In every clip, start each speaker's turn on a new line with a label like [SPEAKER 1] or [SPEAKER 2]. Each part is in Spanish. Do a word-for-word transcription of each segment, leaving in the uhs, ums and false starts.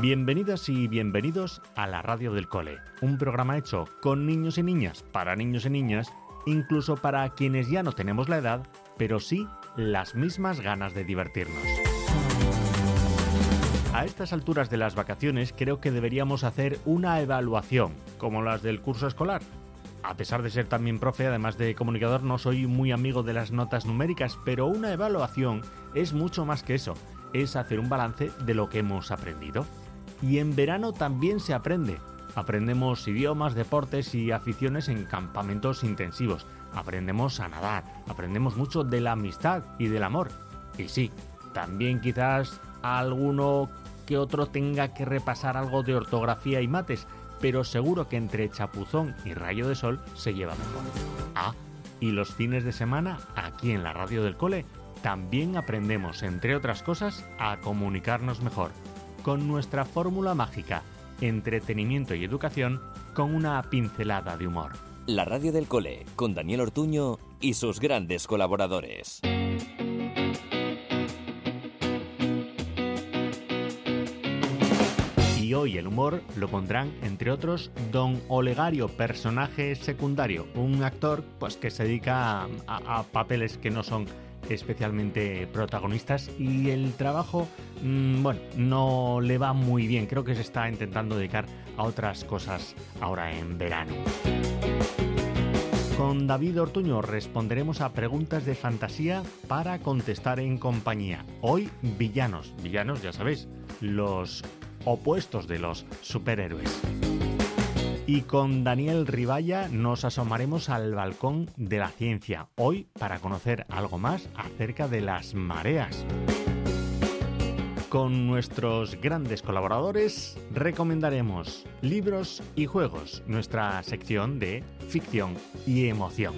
[SPEAKER 1] Bienvenidas y bienvenidos a la Radio del Cole, un programa hecho con niños y niñas, para niños y niñas, incluso para quienes ya no tenemos la edad, pero sí las mismas ganas de divertirnos. A estas alturas de las vacaciones creo que deberíamos hacer una evaluación, como las del curso escolar. A pesar de ser también profe, además de comunicador, no soy muy amigo de las notas numéricas, pero una evaluación es mucho más que eso, es hacer un balance de lo que hemos aprendido. Y en verano también se aprende. Aprendemos idiomas, deportes y aficiones en campamentos intensivos. Aprendemos a nadar, aprendemos mucho de la amistad y del amor. Y sí, también quizás alguno que otro tenga que repasar algo de ortografía y mates, pero seguro que entre chapuzón y rayo de sol se lleva mejor. Ah, y los fines de semana, aquí en la Radio del Cole, también aprendemos, entre otras cosas, a comunicarnos mejor, con nuestra fórmula mágica, entretenimiento y educación, con una pincelada de humor.
[SPEAKER 2] La Radio del Cole, con Daniel Ortuño y sus grandes colaboradores.
[SPEAKER 1] Y hoy el humor lo pondrán, entre otros, Don Olegario, personaje secundario, un actor pues que se dedica a, a, a papeles que no son especialmente protagonistas y el trabajo, mmm, bueno, no le va muy bien. Creo que se está intentando dedicar a otras cosas ahora en verano. Con David Ortuño responderemos a preguntas de fantasía para contestar en compañía. Hoy, villanos. Villanos, ya sabéis, los opuestos de los superhéroes. Y con Daniel Riballa nos asomaremos al balcón de la ciencia, hoy para conocer algo más acerca de las mareas. Con nuestros grandes colaboradores recomendaremos libros y juegos, nuestra sección de ficción y emoción.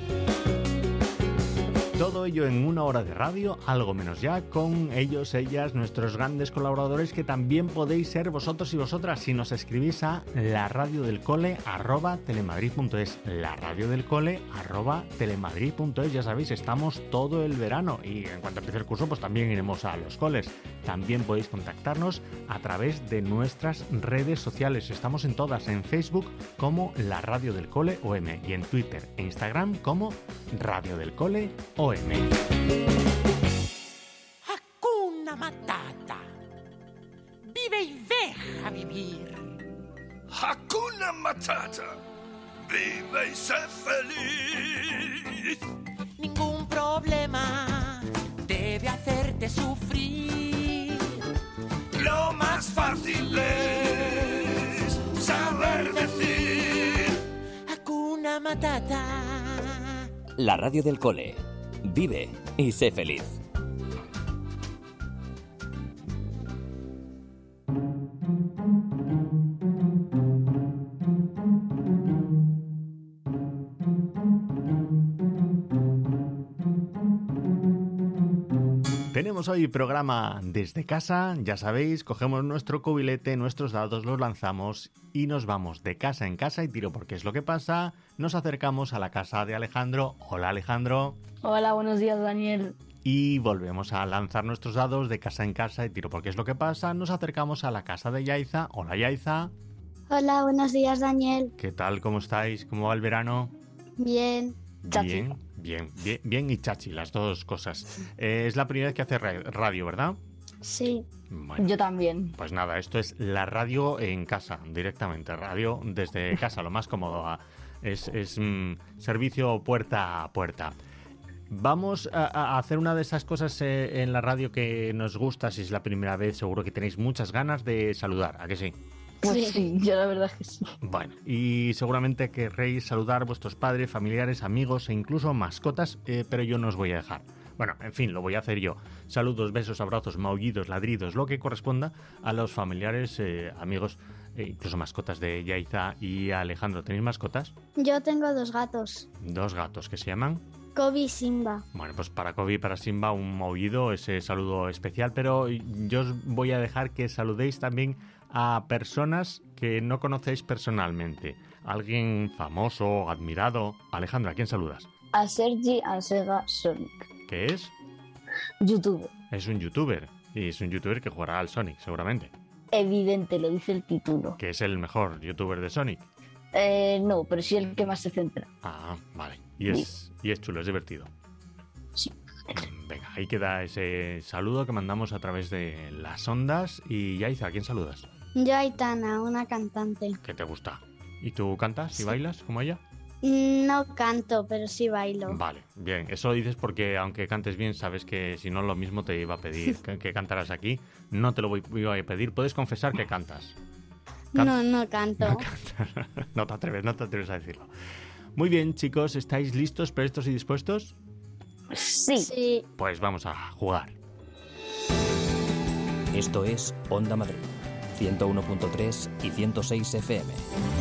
[SPEAKER 1] Todo ello en una hora de radio, algo menos ya, con ellos, ellas, nuestros grandes colaboradores, que también podéis ser vosotros y vosotras si nos escribís a laradiodelcole arroba telemadrid.es, laradiodelcole arroba telemadrid.es. Ya sabéis, estamos todo el verano y en cuanto empiece el curso pues también iremos a los coles. También podéis contactarnos a través de nuestras redes sociales. Estamos en todas, en Facebook como La Radio del Cole O M y en Twitter e Instagram como Radio del Cole O M.
[SPEAKER 3] Hakuna Matata. Vive y deja vivir.
[SPEAKER 4] Hakuna Matata. Vive y sé feliz.
[SPEAKER 3] Ningún problema debe hacerte sufrir.
[SPEAKER 4] Lo más fácil es saber decir
[SPEAKER 3] Hakuna Matata.
[SPEAKER 2] La Radio del Cole. Vive y sé feliz.
[SPEAKER 1] Tenemos hoy programa desde casa, ya sabéis, cogemos nuestro cubilete, nuestros dados, los lanzamos y nos vamos de casa en casa y tiro porque es lo que pasa. Nos acercamos a la casa de Alejandro. Hola, Alejandro.
[SPEAKER 5] Hola, buenos días, Daniel.
[SPEAKER 1] Y volvemos a lanzar nuestros dados de casa en casa y tiro porque es lo que pasa. Nos acercamos a la casa de Yaiza. Hola, Yaiza.
[SPEAKER 6] Hola, buenos días, Daniel.
[SPEAKER 1] ¿Qué tal? ¿Cómo estáis? ¿Cómo va el verano?
[SPEAKER 6] Bien.
[SPEAKER 1] Bien, bien, bien, bien y chachi, las dos cosas. Eh, es la primera vez que hace radio, ¿verdad?
[SPEAKER 6] Sí.
[SPEAKER 1] Bueno,
[SPEAKER 5] yo también.
[SPEAKER 1] Pues nada, esto es la radio en casa, directamente. Radio desde casa, lo más cómodo. Es, es mm, servicio puerta a puerta. Vamos a, a hacer una de esas cosas eh, en la radio que nos gusta. Si es la primera vez, seguro que tenéis muchas ganas de saludar, ¿a que sí?
[SPEAKER 5] Pues sí, sí, yo la verdad es que sí.
[SPEAKER 1] Bueno, y seguramente querréis saludar a vuestros padres, familiares, amigos e incluso mascotas, eh, pero yo no os voy a dejar. Bueno, en fin, lo voy a hacer yo. Saludos, besos, abrazos, maullidos, ladridos, lo que corresponda a los familiares, eh, amigos e incluso mascotas de Yaiza y Alejandro. ¿Tenéis mascotas?
[SPEAKER 6] Yo tengo dos gatos.
[SPEAKER 1] Dos gatos que se llaman
[SPEAKER 6] Kobe y Simba.
[SPEAKER 1] Bueno, pues para Kobe y para Simba un maullido, ese saludo especial, pero yo os voy a dejar que saludéis también a personas que no conocéis personalmente. Alguien famoso, admirado. Alejandro, ¿a quién saludas?
[SPEAKER 5] A Sergi Ansega Sonic.
[SPEAKER 1] ¿Qué es?
[SPEAKER 5] YouTuber.
[SPEAKER 1] Es un youtuber. Y es un youtuber que jugará al Sonic, seguramente.
[SPEAKER 5] evidente, lo dice el título.
[SPEAKER 1] Que es el mejor youtuber de Sonic.
[SPEAKER 5] Eh, no, pero sí el que más se centra.
[SPEAKER 1] Ah, vale. Y es, y es chulo, es divertido.
[SPEAKER 5] Sí.
[SPEAKER 1] Venga, ahí queda ese saludo que mandamos a través de las ondas. Y Yaiza, ¿a quién saludas?
[SPEAKER 6] Yo, Aitana, una cantante.
[SPEAKER 1] ¿Qué te gusta? ¿Y tú cantas y bailas como ella?
[SPEAKER 6] No canto, pero sí bailo.
[SPEAKER 1] Vale, bien. Eso lo dices porque aunque cantes bien, sabes que si no lo mismo te iba a pedir que, que cantaras aquí. No te lo voy, voy a pedir. Puedes confesar que cantas. Can-
[SPEAKER 6] No, no canto.
[SPEAKER 1] No cantas. No te atreves, no te atreves a decirlo. Muy bien, chicos, ¿estáis listos, prestos y dispuestos?
[SPEAKER 5] Sí.
[SPEAKER 6] Sí.
[SPEAKER 1] Pues vamos a jugar.
[SPEAKER 2] Esto es Onda Madrid, ciento uno punto tres y ciento seis F M.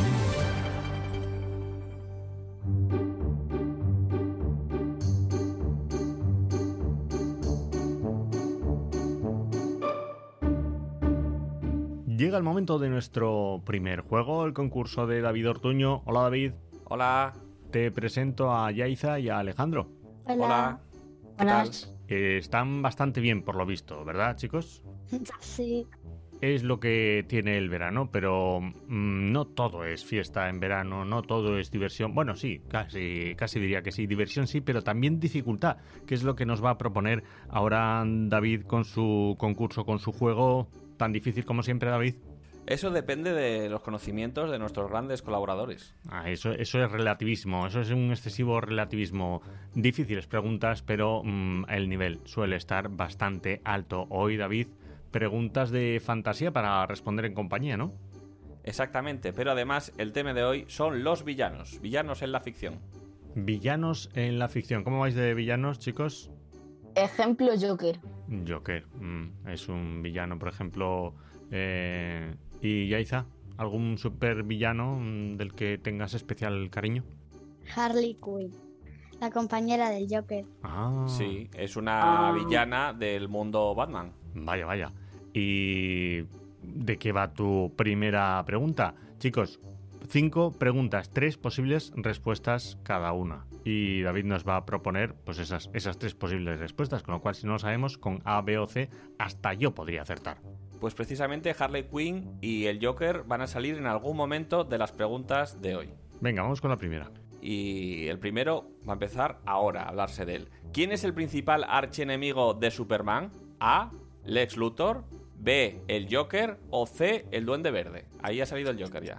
[SPEAKER 1] Llega el momento de nuestro primer juego, el concurso de David Ortuño. Hola, David.
[SPEAKER 7] Hola.
[SPEAKER 1] Te presento a Yaiza y a Alejandro.
[SPEAKER 6] Hola.
[SPEAKER 7] Hola. ¿Qué
[SPEAKER 5] Buenas.
[SPEAKER 1] Eh, están bastante bien, por lo visto, ¿verdad, chicos?
[SPEAKER 6] Sí.
[SPEAKER 1] Es lo que tiene el verano, pero mm, no todo es fiesta en verano, no todo es diversión. Bueno, sí, casi, casi diría que sí, diversión sí, pero también dificultad, que es lo que nos va a proponer ahora David con su concurso, con su juego tan difícil como siempre, David.
[SPEAKER 7] Eso depende de los conocimientos de nuestros grandes colaboradores.
[SPEAKER 1] Ah, eso, eso es relativismo, eso es un excesivo relativismo. Difíciles preguntas, pero mm, el nivel suele estar bastante alto. Hoy, David, preguntas de fantasía para responder en compañía, ¿no?
[SPEAKER 7] Exactamente, pero además el tema de hoy son los villanos, villanos en la ficción.
[SPEAKER 1] Villanos en la ficción. ¿Cómo vais de villanos, chicos?
[SPEAKER 5] Ejemplo, Joker.
[SPEAKER 1] Joker, mm, es un villano, por ejemplo. Eh, ¿Y Yaiza? ¿Algún super villano mm, del que tengas especial cariño?
[SPEAKER 6] Harley Quinn, la compañera del Joker.
[SPEAKER 1] Ah,
[SPEAKER 7] Sí, es una
[SPEAKER 5] Ah.
[SPEAKER 7] villana del mundo Batman.
[SPEAKER 1] Vaya, vaya. ¿Y de qué va tu primera pregunta? Chicos, cinco preguntas, tres posibles respuestas cada una. Y David nos va a proponer pues esas, esas tres posibles respuestas, con lo cual si no lo sabemos, con A, B o C, hasta yo podría acertar.
[SPEAKER 7] Pues precisamente Harley Quinn y el Joker van a salir en algún momento de las preguntas de hoy.
[SPEAKER 1] Venga, vamos con la primera.
[SPEAKER 7] Y el primero va a empezar ahora a hablarse de él. ¿Quién es el principal archienemigo de Superman? A. Lex Luthor. B. El Joker. O C. El Duende Verde. Ahí ha salido el Joker ya.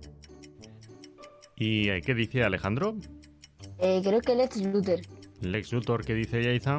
[SPEAKER 1] ¿Y eh, qué dice Alejandro?
[SPEAKER 5] Eh, creo que Lex Luthor.
[SPEAKER 1] Lex Luthor, ¿qué dice Yaiza?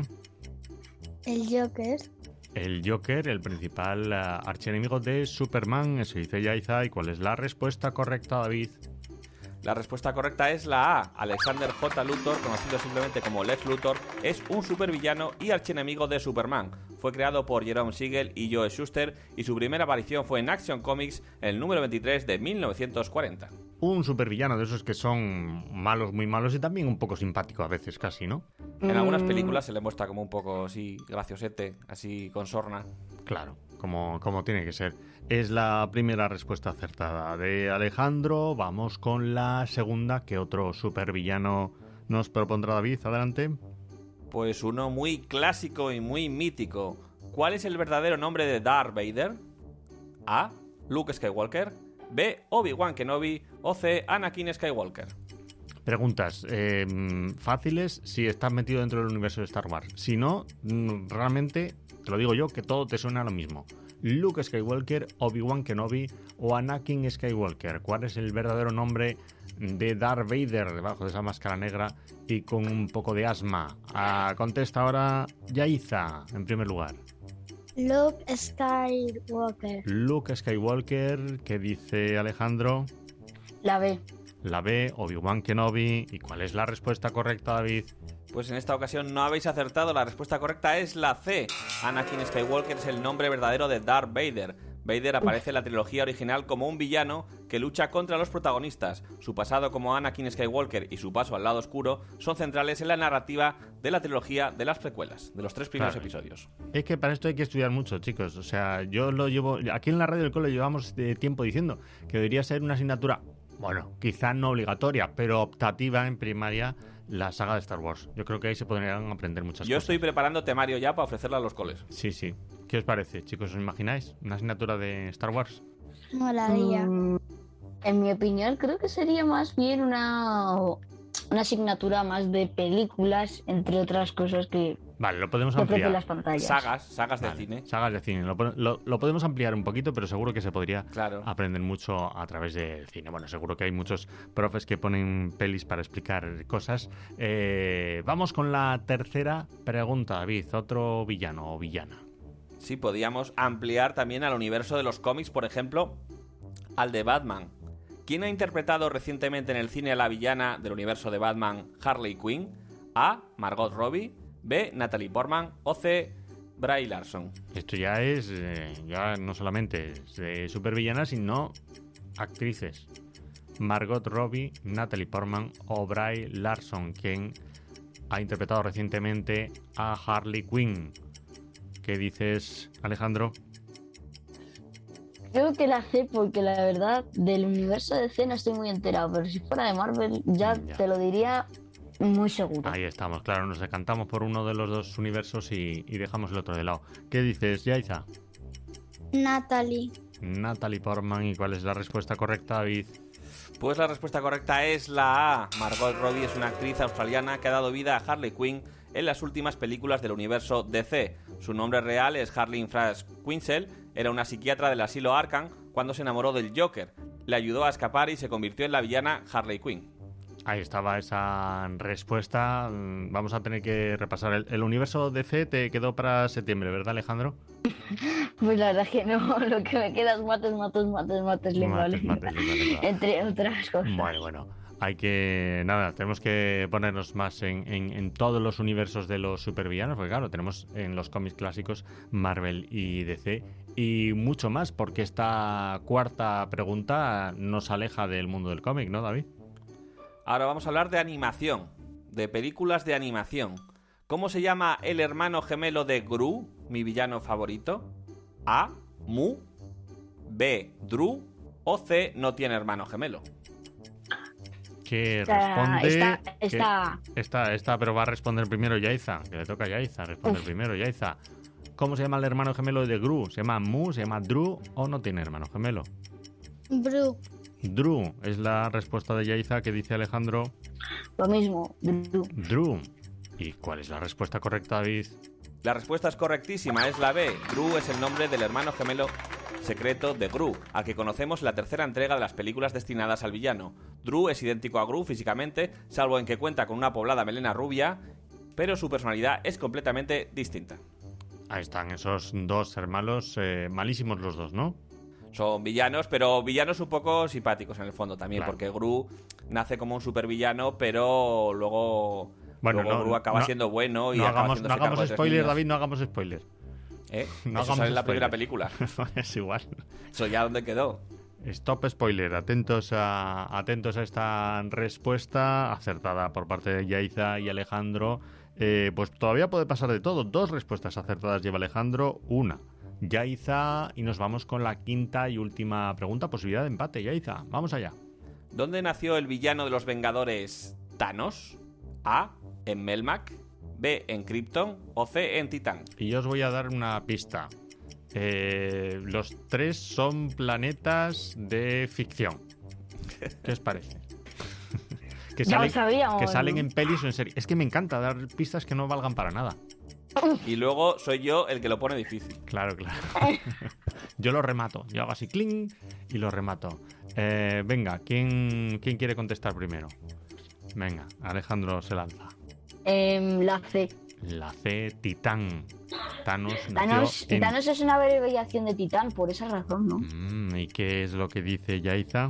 [SPEAKER 6] El Joker.
[SPEAKER 1] El Joker, el principal uh, archienemigo de Superman, eso dice Yaiza. ¿Y cuál es la respuesta correcta, David?
[SPEAKER 7] La respuesta correcta es la A. Alexander J. Luthor, conocido simplemente como Lex Luthor, es un supervillano y archienemigo de Superman. Fue creado por Jerome Siegel y Joe Shuster y su primera aparición fue en Action Comics en el número veintitrés de mil novecientos cuarenta.
[SPEAKER 1] Un supervillano de esos que son malos, muy malos y también un poco simpático a veces, casi, ¿no?
[SPEAKER 7] En algunas
[SPEAKER 5] Mm,
[SPEAKER 7] películas se le muestra como un poco así graciosete, así con sorna.
[SPEAKER 1] Claro, como, como tiene que ser. Es la primera respuesta acertada de Alejandro. Vamos con la segunda. ¿Qué otro supervillano nos propondrá David? Adelante.
[SPEAKER 7] Pues uno muy clásico y muy mítico. ¿Cuál es el verdadero nombre de Darth Vader? A. Luke Skywalker. B. Obi-Wan Kenobi. O C. Anakin Skywalker.
[SPEAKER 1] Preguntas eh, fáciles si estás metido dentro del universo de Star Wars. Si no, mm, realmente, te lo digo yo, que todo te suena a lo mismo. Luke Skywalker, Obi-Wan Kenobi o Anakin Skywalker. ¿Cuál es el verdadero nombre de Darth Vader debajo de esa máscara negra y con un poco de asma? Ah, contesta ahora Yaiza, en primer lugar.
[SPEAKER 6] Luke Skywalker.
[SPEAKER 1] Luke Skywalker, ¿qué dice Alejandro?
[SPEAKER 5] La B.
[SPEAKER 1] La B, Obi-Wan Kenobi. ¿Y cuál es la respuesta correcta, David?
[SPEAKER 7] Pues en esta ocasión no habéis acertado, la respuesta correcta es la C. Anakin Skywalker es el nombre verdadero de Darth Vader. Vader aparece en la trilogía original como un villano que lucha contra los protagonistas. Su pasado como Anakin Skywalker y su paso al lado oscuro son centrales en la narrativa de la trilogía de las precuelas, de los tres primeros
[SPEAKER 1] Claro.
[SPEAKER 7] episodios.
[SPEAKER 1] Es que para esto hay que estudiar mucho, chicos. O sea, yo lo llevo... Aquí en la radio del cole llevamos de tiempo diciendo que debería ser una asignatura, bueno, quizá no obligatoria, pero optativa en primaria, la saga de Star Wars. Yo creo que ahí se podrían aprender muchas
[SPEAKER 7] Yo
[SPEAKER 1] cosas.
[SPEAKER 7] estoy preparando temario ya para ofrecerlo a los coles.
[SPEAKER 1] Sí, sí. ¿Qué os parece, chicos? ¿Os imagináis una asignatura de Star Wars?
[SPEAKER 6] Molaría.
[SPEAKER 5] Mm, en mi opinión, creo que sería más bien una, una asignatura más de películas, entre otras cosas que
[SPEAKER 1] Vale, lo podemos
[SPEAKER 5] que ofrecen
[SPEAKER 1] ampliar.
[SPEAKER 5] las pantallas.
[SPEAKER 7] Sagas, sagas de
[SPEAKER 1] Vale,
[SPEAKER 7] cine.
[SPEAKER 1] Sagas de cine. Lo, po- lo- lo podemos ampliar un poquito, pero seguro que se podría
[SPEAKER 7] Claro.
[SPEAKER 1] aprender mucho a través del cine. Bueno, seguro que hay muchos profes que ponen pelis para explicar cosas. Eh, vamos con la tercera pregunta, David. ¿Otro villano o villana?
[SPEAKER 7] Sí, podíamos ampliar también al universo de los cómics, por ejemplo, al de Batman. ¿Quién ha interpretado recientemente en el cine a la villana del universo de Batman, Harley Quinn? A. Margot Robbie. B. Natalie Portman. O C. Brie Larson.
[SPEAKER 1] Esto ya es, eh, ya no solamente es de supervillanas, sino actrices. Margot Robbie, Natalie Portman o Brie Larson, quien ha interpretado recientemente a Harley Quinn. ¿Qué dices, Alejandro?
[SPEAKER 5] Creo que la sé porque la verdad del universo de D C no estoy muy enterado, pero si fuera de Marvel ya,
[SPEAKER 1] Ya.
[SPEAKER 5] te lo diría muy seguro.
[SPEAKER 1] Ahí estamos, claro, nos decantamos por uno de los dos universos y, y dejamos el otro de lado. ¿Qué dices, Yaiza?
[SPEAKER 6] Natalie.
[SPEAKER 1] Natalie Portman. ¿Y cuál es la respuesta correcta, David?
[SPEAKER 7] Pues la respuesta correcta es la A. Margot Robbie es una actriz australiana que ha dado vida a Harley Quinn en las últimas películas del universo D C. Su nombre real es Harleen Fraser Quinzel. Era una psiquiatra del asilo Arkham cuando se enamoró del Joker. Le ayudó a escapar y se convirtió en la villana Harley Quinn.
[SPEAKER 1] Ahí estaba esa respuesta. Mm, Vamos a tener que repasar. El, el universo D C te quedó para septiembre, ¿verdad, Alejandro?
[SPEAKER 5] Pues la verdad es que no, lo que me queda es mates, mates, mates, mates, lengua,
[SPEAKER 1] Mates,
[SPEAKER 5] lengua.
[SPEAKER 1] mates, lengua, lengua.
[SPEAKER 5] Entre otras cosas.
[SPEAKER 1] Bueno, bueno. Hay que... Nada, tenemos que ponernos más en, en- en todos los universos de los supervillanos, porque claro, tenemos en los cómics clásicos Marvel y D C y mucho más, porque esta cuarta pregunta nos aleja del mundo del cómic, ¿no, David?
[SPEAKER 7] Ahora vamos a hablar de animación, de películas de animación. ¿Cómo se llama el hermano gemelo de Gru, mi villano favorito? A. Mu. B. Dru. O C. No tiene hermano gemelo.
[SPEAKER 1] Que
[SPEAKER 5] Esta-
[SPEAKER 1] responde...
[SPEAKER 5] esta-
[SPEAKER 1] que-
[SPEAKER 5] esta-
[SPEAKER 1] esta, esta, pero va a responder primero Yaiza, que le toca a Yaiza responder
[SPEAKER 5] Uf.
[SPEAKER 1] primero, Yaiza. ¿Cómo se llama el hermano gemelo de Gru? ¿Se llama Mu, se llama Dru o no tiene hermano gemelo?
[SPEAKER 6] Bru.
[SPEAKER 1] Dru es la respuesta de Yaiza, que dice Alejandro.
[SPEAKER 5] Lo mismo. Dru.
[SPEAKER 1] Dru. ¿Y cuál es la respuesta correcta, David?
[SPEAKER 7] La respuesta es correctísima, es la B. Gru es el nombre del hermano gemelo secreto de Gru, al que conocemos en la tercera entrega de las películas destinadas al villano. Dru es idéntico a Gru físicamente, salvo en que cuenta con una poblada melena rubia, pero su personalidad es completamente distinta.
[SPEAKER 1] Ahí están esos dos hermanos, eh, malísimos los dos, ¿no?
[SPEAKER 7] Son villanos, pero villanos un poco simpáticos en el fondo también,
[SPEAKER 1] Claro.
[SPEAKER 7] porque Gru nace como un supervillano, pero luego,
[SPEAKER 1] Bueno,
[SPEAKER 7] luego
[SPEAKER 1] no-
[SPEAKER 7] Gru acaba
[SPEAKER 1] no-
[SPEAKER 7] siendo bueno y
[SPEAKER 1] No
[SPEAKER 7] acaba
[SPEAKER 1] hagamos, no
[SPEAKER 7] haciéndose cargo
[SPEAKER 1] hagamos
[SPEAKER 7] de tres
[SPEAKER 1] spoiler,
[SPEAKER 7] niños.
[SPEAKER 1] David, no hagamos spoiler.
[SPEAKER 7] ¿Eh?
[SPEAKER 1] No
[SPEAKER 7] Eso
[SPEAKER 1] hagamos
[SPEAKER 7] sale en la
[SPEAKER 1] spoiler.
[SPEAKER 7] primera película.
[SPEAKER 1] Es igual.
[SPEAKER 7] Eso ya dónde quedó.
[SPEAKER 1] Stop spoiler, atentos a, atentos a esta respuesta acertada por parte de Yaiza y Alejandro. Eh, pues todavía puede pasar de todo. Dos respuestas acertadas lleva Alejandro, una Yaiza, y nos vamos con la quinta y última pregunta. Posibilidad de empate, Yaiza. Vamos allá.
[SPEAKER 7] ¿Dónde nació el villano de los Vengadores Thanos? A. En Melmac. B. En Krypton. O C. En Titán.
[SPEAKER 1] Y yo os voy a dar una pista. Eh, los tres son planetas de ficción. ¿Qué os parece? que
[SPEAKER 5] Ya lo sabíamos,
[SPEAKER 1] que salen
[SPEAKER 5] ¿no?
[SPEAKER 1] en pelis o en series. Es que me encanta dar pistas que no valgan para nada.
[SPEAKER 7] Y luego soy yo el que lo pone difícil.
[SPEAKER 1] Claro, claro. Yo lo remato. Yo hago así, cling, y lo remato. Eh, venga, ¿quién, ¿quién quiere contestar primero? Venga, Alejandro se lanza.
[SPEAKER 5] Em, la C.
[SPEAKER 1] La C, Titán. Thanos nació
[SPEAKER 5] Thanos,
[SPEAKER 1] en...
[SPEAKER 5] Thanos es una abreviación de Titán, por esa razón, ¿no?
[SPEAKER 1] Mm, ¿y qué es lo que dice Yaiza?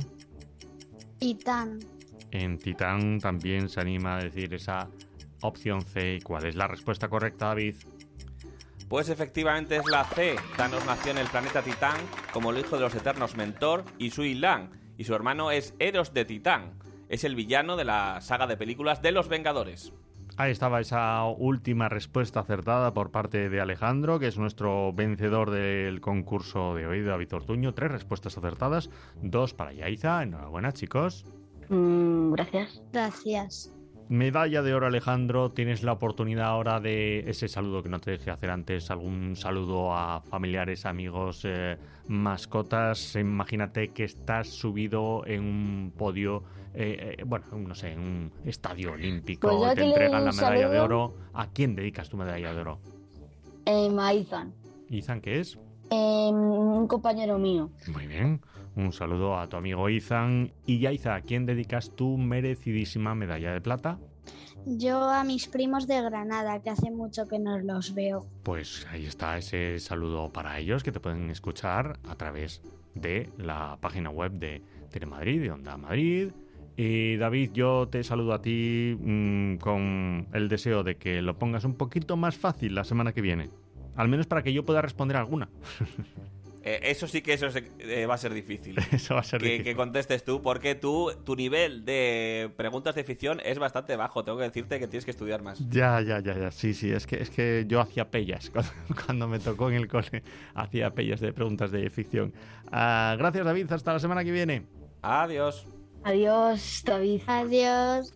[SPEAKER 6] Titán.
[SPEAKER 1] En Titán también se anima a decir esa opción C. ¿Y cuál es la respuesta correcta, David?
[SPEAKER 7] Pues efectivamente es la C. Thanos nació en el planeta Titán como el hijo de los eternos Mentor y Sui Lang, y su hermano es Eros de Titán. Es el villano de la saga de películas de los Vengadores.
[SPEAKER 1] Ahí estaba esa última respuesta acertada por parte de Alejandro, que es nuestro vencedor del concurso de hoy, David Ortuño. Tres respuestas acertadas, dos para Yaiza. Enhorabuena, chicos.
[SPEAKER 5] Mm, gracias.
[SPEAKER 6] Gracias.
[SPEAKER 1] Medalla de oro, Alejandro. Tienes la oportunidad ahora de ese saludo que no te dejé hacer antes, algún saludo a familiares, amigos, eh, mascotas. Imagínate que estás subido en un podio, eh, eh, bueno, no sé, en un estadio olímpico,
[SPEAKER 5] Pues yo
[SPEAKER 1] te
[SPEAKER 5] aquí le
[SPEAKER 1] entregan
[SPEAKER 5] doy
[SPEAKER 1] la
[SPEAKER 5] un
[SPEAKER 1] medalla de
[SPEAKER 5] saludo.
[SPEAKER 1] oro. ¿A quién dedicas tu medalla de oro?
[SPEAKER 5] Eh, Maizan,
[SPEAKER 1] ¿Izan qué es?
[SPEAKER 5] eh, un compañero mío.
[SPEAKER 1] Muy bien. Un saludo a tu amigo Izan. Y Yaiza, ¿a quién dedicas tu merecidísima medalla de plata?
[SPEAKER 6] Yo a mis primos de Granada, que hace mucho que no los veo.
[SPEAKER 1] Pues ahí está ese saludo para ellos, que te pueden escuchar a través de la página web de Telemadrid, de Onda Madrid. Y David, yo te saludo a ti mmm, con el deseo de que lo pongas un poquito más fácil la semana que viene. Al menos para que yo pueda responder alguna.
[SPEAKER 7] Eh, eso sí que eso es, eh, va a ser difícil.
[SPEAKER 1] Eso va a ser
[SPEAKER 7] que,
[SPEAKER 1] difícil.
[SPEAKER 7] que contestes tú, porque tú, tu nivel de preguntas de ficción es bastante bajo. Tengo que decirte que tienes que estudiar más.
[SPEAKER 1] Ya, ya, ya, ya. Sí, sí, es que, es que yo hacía pellas. Cuando, cuando me tocó en el cole, hacía pellas de preguntas de ficción. Uh, gracias, David. Hasta la semana que viene.
[SPEAKER 7] Adiós.
[SPEAKER 5] Adiós, David.
[SPEAKER 6] Adiós.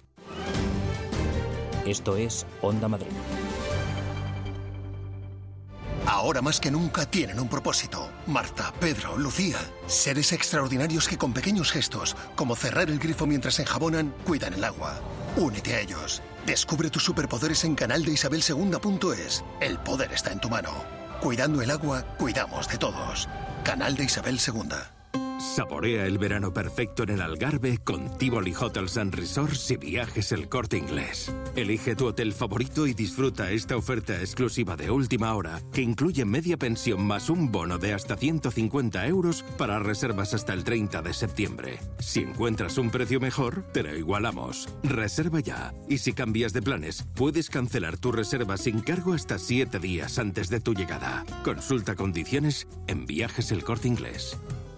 [SPEAKER 2] Esto es Onda Madrid.
[SPEAKER 8] Ahora más que nunca tienen un propósito. Marta, Pedro, Lucía. Seres extraordinarios que con pequeños gestos, como cerrar el grifo mientras enjabonan, cuidan el agua. Únete a ellos. Descubre tus superpoderes en canal de isabel segunda punto es. El poder está en tu mano. Cuidando el agua, cuidamos de todos. Canal de Isabel segunda.
[SPEAKER 9] Saborea el verano perfecto en el Algarve con Tivoli Hotels and Resorts y Viajes El Corte Inglés. Elige tu hotel favorito y disfruta esta oferta exclusiva de última hora que incluye media pensión más un bono de hasta ciento cincuenta euros para reservas hasta el treinta de septiembre. Si encuentras un precio mejor, te lo igualamos. Reserva ya. Y si cambias de planes, puedes cancelar tu reserva sin cargo hasta siete días antes de tu llegada. Consulta condiciones en Viajes El Corte Inglés.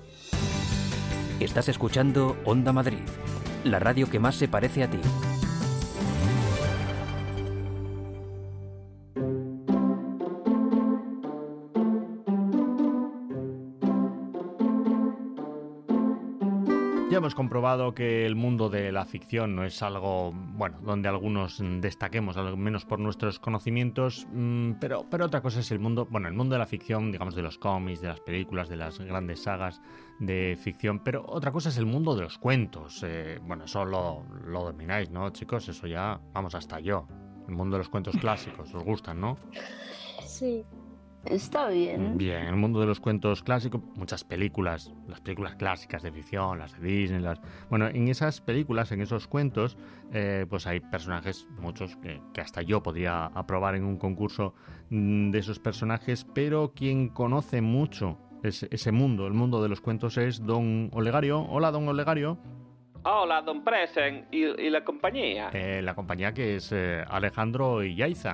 [SPEAKER 10] Estás escuchando Onda Madrid, la radio que más se parece a ti.
[SPEAKER 1] Ya hemos comprobado que el mundo de la ficción no es algo, bueno, donde algunos destaquemos, al menos por nuestros conocimientos, mmm, pero, pero otra cosa es el mundo, bueno, el mundo de la ficción, digamos, de los cómics, de las películas, de las grandes sagas de ficción, pero otra cosa es el mundo de los cuentos. Eh, bueno, eso lo, lo domináis, ¿no, chicos? Eso ya, vamos, hasta yo. El mundo de los cuentos clásicos, ¿os gustan, no?
[SPEAKER 6] Sí.
[SPEAKER 5] Está bien.
[SPEAKER 1] Bien, el mundo de los cuentos clásicos, muchas películas, las películas clásicas de ficción, las de Disney, las... Bueno, en esas películas, en esos cuentos, eh, pues hay personajes, muchos, que, que hasta yo podría aprobar en un concurso mmm, de esos personajes, pero quien conoce mucho ese, ese mundo, el mundo de los cuentos, es don Olegario. Hola, don Olegario.
[SPEAKER 7] Hola, don Presen y, y la compañía.
[SPEAKER 1] Eh, la compañía que es eh, Alejandro y Yaiza.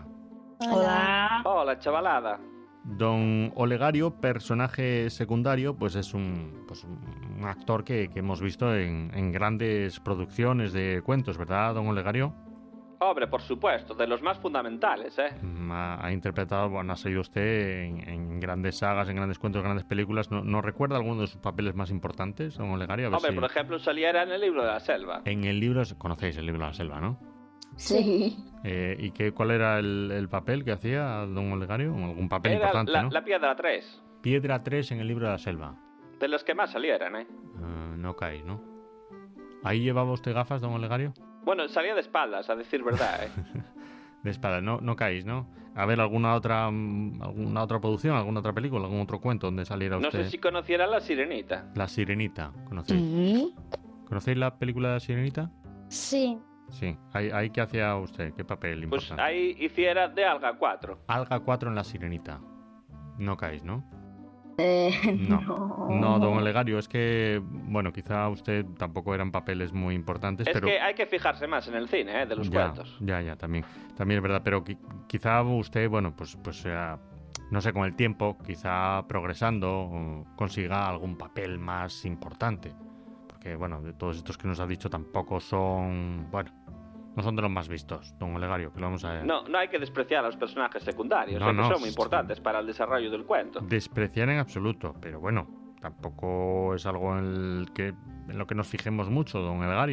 [SPEAKER 5] Hola.
[SPEAKER 7] Hola, chavalada.
[SPEAKER 1] Don Olegario, personaje secundario, pues es un, pues un actor que, que hemos visto en, en grandes producciones de cuentos, ¿verdad, don Olegario?
[SPEAKER 7] Hombre, por supuesto, de los más fundamentales, ¿eh?
[SPEAKER 1] Ha, ha interpretado, bueno, ha salido usted en, en grandes sagas, en grandes cuentos, grandes películas. ¿No, ¿no recuerda alguno de sus papeles más importantes, don Olegario? A ver
[SPEAKER 7] Hombre,
[SPEAKER 1] si...
[SPEAKER 7] por ejemplo, saliera en el libro de la selva.
[SPEAKER 1] En el libro, conocéis el libro de la selva, ¿no?
[SPEAKER 5] Sí.
[SPEAKER 1] Eh, ¿Y qué, cuál era el, el papel que hacía don Olegario? ¿Algún papel
[SPEAKER 7] Era
[SPEAKER 1] importante,
[SPEAKER 7] la,
[SPEAKER 1] no?
[SPEAKER 7] la piedra tres.
[SPEAKER 1] Piedra tres en el libro de la selva.
[SPEAKER 7] De los que más salieran, ¿eh?
[SPEAKER 1] Uh, no cae, ¿no? ¿Ahí llevaba usted gafas, don Olegario?
[SPEAKER 7] Bueno, salía de espaldas, a decir verdad, ¿eh?
[SPEAKER 1] De espada, no, no caéis, ¿no? A ver, alguna otra alguna otra producción, alguna otra película, algún otro cuento donde saliera usted.
[SPEAKER 7] No sé si conociera La Sirenita.
[SPEAKER 1] La Sirenita, ¿conocéis?
[SPEAKER 5] ¿Sí?
[SPEAKER 1] ¿Conocéis la película de La Sirenita?
[SPEAKER 6] Sí.
[SPEAKER 1] Sí. ¿Ahí, ahí qué hacía usted? ¿Qué papel importante?
[SPEAKER 7] Pues ahí hiciera de Alga cuatro.
[SPEAKER 1] Alga cuatro en La Sirenita. No caéis, ¿no?
[SPEAKER 5] Eh,
[SPEAKER 1] No.
[SPEAKER 5] no.
[SPEAKER 1] No, don Olegario, es que, bueno, quizá usted tampoco eran papeles muy importantes,
[SPEAKER 7] Es
[SPEAKER 1] pero...
[SPEAKER 7] que hay que fijarse más en el cine, ¿eh? De los
[SPEAKER 1] ya,
[SPEAKER 7] cuentos.
[SPEAKER 1] Ya, ya, también. También es verdad, pero qui- quizá usted, bueno, pues, pues sea, no sé, con el tiempo, quizá progresando, consiga algún papel más importante. Porque, bueno, de todos estos que nos ha dicho tampoco son, bueno, no son de los más vistos, don Olegario, que lo vamos a...
[SPEAKER 7] No, no hay que despreciar a los personajes secundarios,
[SPEAKER 1] No,
[SPEAKER 7] ¿eh? Que
[SPEAKER 1] no,
[SPEAKER 7] son muy importantes para el desarrollo del cuento.
[SPEAKER 1] Despreciar en absoluto, pero bueno, tampoco es algo en, el que, en lo que nos fijemos mucho, don Olegario.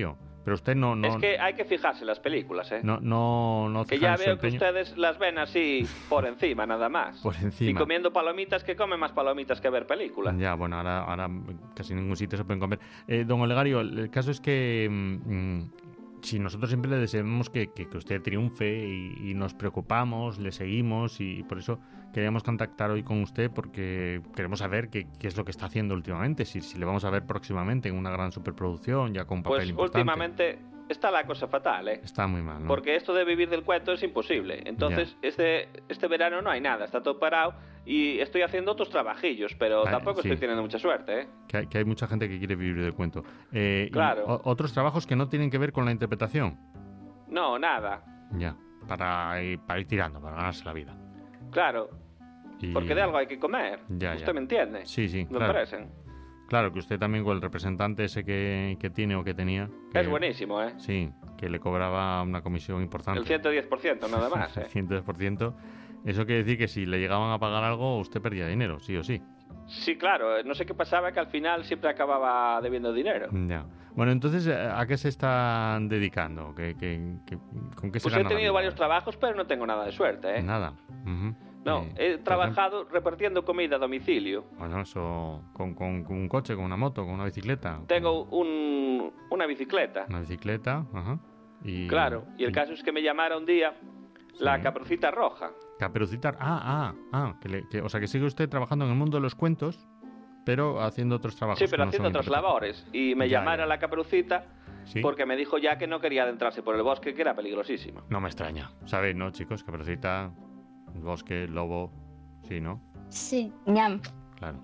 [SPEAKER 1] Pero usted no... no
[SPEAKER 7] Es que hay que fijarse en las películas, ¿eh?
[SPEAKER 1] No, no, no
[SPEAKER 7] Que
[SPEAKER 1] ceja
[SPEAKER 7] ya
[SPEAKER 1] en su
[SPEAKER 7] veo que
[SPEAKER 1] empeño.
[SPEAKER 7] ustedes las ven así por encima, nada más.
[SPEAKER 1] Por encima.
[SPEAKER 7] Y comiendo palomitas, que comen más palomitas que ver películas.
[SPEAKER 1] Ya, bueno, ahora, ahora casi en ningún sitio se pueden comer. Eh, don Olegario, el caso es que mm, si nosotros siempre le deseamos que, que, que usted triunfe y, y nos preocupamos, le seguimos y por eso queríamos contactar hoy con usted porque queremos saber qué, qué es lo que está haciendo últimamente, si, si le vamos a ver próximamente en una gran superproducción, ya con un papel
[SPEAKER 7] Pues
[SPEAKER 1] importante.
[SPEAKER 7] últimamente está la cosa fatal, ¿eh?
[SPEAKER 1] Está muy mal, ¿no?
[SPEAKER 7] Porque esto de vivir del cuento es imposible. Entonces, este, este verano no hay nada, está todo parado y estoy haciendo otros trabajillos, pero
[SPEAKER 1] Ah,
[SPEAKER 7] tampoco
[SPEAKER 1] sí.
[SPEAKER 7] estoy teniendo mucha suerte, ¿eh?
[SPEAKER 1] Que hay, que hay mucha gente que quiere vivir del cuento. Eh, y
[SPEAKER 7] Claro.
[SPEAKER 1] o- otros trabajos que no tienen que ver con la interpretación.
[SPEAKER 7] No, nada.
[SPEAKER 1] Ya, para ir, para ir tirando, para ganarse la vida.
[SPEAKER 7] Claro,
[SPEAKER 1] Y-
[SPEAKER 7] porque de algo hay que comer.
[SPEAKER 1] Ya,
[SPEAKER 7] ¿Usted
[SPEAKER 1] ya.
[SPEAKER 7] me entiende?
[SPEAKER 1] Sí, sí,
[SPEAKER 7] ¿Me
[SPEAKER 1] claro.
[SPEAKER 7] parecen?
[SPEAKER 1] Claro, que usted también con el representante ese que, que tiene o que tenía... que-
[SPEAKER 7] Es buenísimo, ¿eh?
[SPEAKER 1] Sí, que le cobraba una comisión importante.
[SPEAKER 7] El ciento diez por ciento nada más,
[SPEAKER 1] El
[SPEAKER 7] ¿eh?
[SPEAKER 1] ciento diez por ciento. Eso quiere decir que si le llegaban a pagar algo, usted perdía dinero, sí o sí.
[SPEAKER 7] Sí, claro, no sé qué pasaba, que al final siempre acababa debiendo dinero.
[SPEAKER 1] Ya. Bueno, entonces, ¿a qué se están dedicando? ¿Qué, qué- qué- ¿Con qué se
[SPEAKER 7] Pues he
[SPEAKER 1] gana la
[SPEAKER 7] tenido
[SPEAKER 1] vida?
[SPEAKER 7] varios trabajos, pero no tengo nada de suerte, ¿eh?
[SPEAKER 1] Nada. Ujú.
[SPEAKER 7] No,
[SPEAKER 1] Eh,
[SPEAKER 7] he
[SPEAKER 1] por
[SPEAKER 7] trabajado repartiendo comida a domicilio.
[SPEAKER 1] ejemplo, Bueno, eso con, con- con un coche, con una moto, con una bicicleta.
[SPEAKER 7] Tengo un, una bicicleta.
[SPEAKER 1] Una bicicleta, ajá. Y,
[SPEAKER 7] Claro, y el caso es que me llamara un día la Caperucita Roja.
[SPEAKER 1] Caperucita... Ah, ah, ah. Que le- que- o sea, que sigue usted trabajando en el mundo de los cuentos, pero haciendo otros trabajos.
[SPEAKER 7] Sí,
[SPEAKER 1] que
[SPEAKER 7] pero
[SPEAKER 1] no
[SPEAKER 7] haciendo
[SPEAKER 1] son
[SPEAKER 7] otras
[SPEAKER 1] interpretativos.
[SPEAKER 7] labores. Y me
[SPEAKER 1] Ya,
[SPEAKER 7] llamara
[SPEAKER 1] ya.
[SPEAKER 7] la Caperucita
[SPEAKER 1] Sí.
[SPEAKER 7] porque me dijo ya que no quería adentrarse por el bosque, que era peligrosísimo.
[SPEAKER 1] No me extraña. ¿Sabéis, no, chicos? Caperucita, el bosque, el lobo... Sí, ¿no?
[SPEAKER 6] Sí.
[SPEAKER 5] Ñam.
[SPEAKER 1] Claro.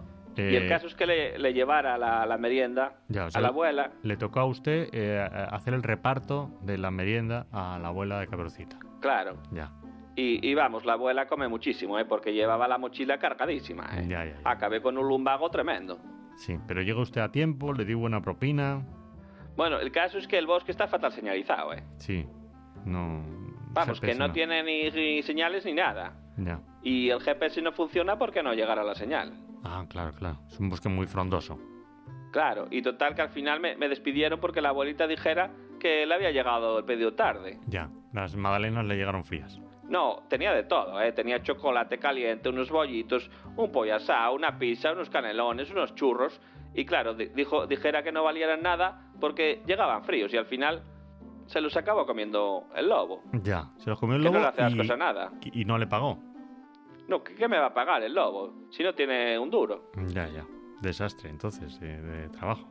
[SPEAKER 7] Y el
[SPEAKER 1] Eh,
[SPEAKER 7] caso es que le, le llevara la, la merienda
[SPEAKER 1] ya, o sea,
[SPEAKER 7] a la abuela.
[SPEAKER 1] Le tocó a usted eh, hacer el reparto de la merienda a la abuela de Caperucita.
[SPEAKER 7] Claro.
[SPEAKER 1] Ya.
[SPEAKER 7] Y, y vamos, la abuela come muchísimo, ¿eh? Porque llevaba la mochila cargadísima, ¿eh?
[SPEAKER 1] Ya, ya,
[SPEAKER 7] Acabé con un lumbago tremendo.
[SPEAKER 1] Sí, pero llega usted a tiempo, le di buena propina.
[SPEAKER 7] Bueno, el caso es que el bosque está fatal señalizado, ¿eh?
[SPEAKER 1] Sí. No...
[SPEAKER 7] Vamos,
[SPEAKER 1] G P S
[SPEAKER 7] que no tiene ni, ni señales ni nada.
[SPEAKER 1] Ya.
[SPEAKER 7] Y el G P S no funciona porque no llegará la señal.
[SPEAKER 1] Ah, claro, claro. Es un bosque muy frondoso.
[SPEAKER 7] Claro, y total que al final me, me despidieron porque la abuelita dijera que le había llegado el pedido tarde.
[SPEAKER 1] Ya. Las magdalenas le llegaron frías.
[SPEAKER 7] No, tenía de todo, ¿eh? Tenía chocolate caliente, unos bollitos, un pollo asado, una pizza, unos canelones, unos churros. Y claro, di- dijo, dijera que no valieran nada porque llegaban fríos y al final se los acabó comiendo el lobo.
[SPEAKER 1] Ya. Se los comió el
[SPEAKER 7] Que
[SPEAKER 1] lobo
[SPEAKER 7] no le hace
[SPEAKER 1] y,
[SPEAKER 7] asco a nada.
[SPEAKER 1] y no le pagó.
[SPEAKER 7] No, ¿qué, qué me va a pagar el lobo si no tiene un duro?
[SPEAKER 1] Ya, ya. Desastre, entonces, eh, de trabajo.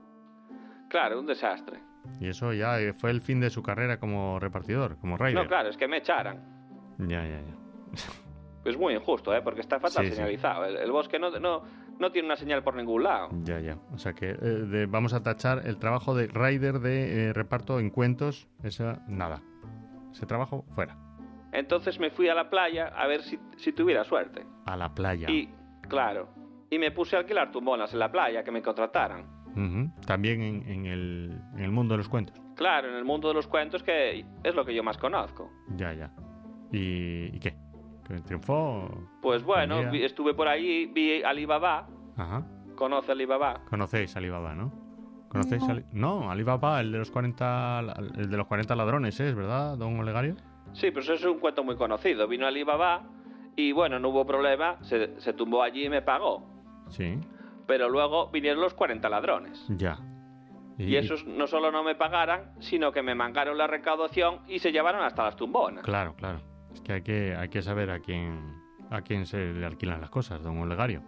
[SPEAKER 7] Claro, un desastre.
[SPEAKER 1] Y eso ya eh, fue el fin de su carrera como repartidor, como rider.
[SPEAKER 7] No, claro, es que me echaran.
[SPEAKER 1] Ya, ya, ya.
[SPEAKER 7] Es muy injusto, ¿eh? Porque está fatal
[SPEAKER 1] Sí, sí.
[SPEAKER 7] señalizado. El, el bosque no, no, no tiene una señal por ningún lado.
[SPEAKER 1] Ya, ya. O sea que eh, de- vamos a tachar el trabajo de rider de eh, reparto en cuentos. Esa, nada. Ese trabajo, fuera.
[SPEAKER 7] Entonces me fui a la playa a ver si, si tuviera suerte.
[SPEAKER 1] A la playa.
[SPEAKER 7] Y, claro, y me puse a alquilar tumbonas en la playa que me contrataran.
[SPEAKER 1] Ujú. También en, en el, en el mundo de los cuentos.
[SPEAKER 7] Claro, en el mundo de los cuentos, que es lo que yo más conozco.
[SPEAKER 1] Ya, ya. ¿Y, y qué? ¿Que triunfó?
[SPEAKER 7] Pues bueno,
[SPEAKER 1] Vendía.
[SPEAKER 7] vi- estuve por allí, vi Alibaba.
[SPEAKER 1] Ajá.
[SPEAKER 7] ¿Conoce Alibaba?
[SPEAKER 1] Conocéis a Alibaba, ¿no? ¿Conocéis
[SPEAKER 7] No.
[SPEAKER 1] a Ali- No, Alibaba, el de los cuarenta, el de los cuarenta ladrones, ¿eh? ¿Es verdad, don Olegario?
[SPEAKER 7] Sí, pero eso es un cuento muy conocido. Vino Alibaba y bueno, no hubo problema, se, se tumbó allí y me pagó.
[SPEAKER 1] Sí.
[SPEAKER 7] Pero luego vinieron los cuarenta ladrones.
[SPEAKER 1] Ya.
[SPEAKER 7] Y, esos no solo no me pagaran, sino que me mangaron la recaudación y se llevaron hasta las tumbonas.
[SPEAKER 1] Claro, claro. Es que hay que, hay que saber a quién, a quién se le alquilan las cosas, don Olegario.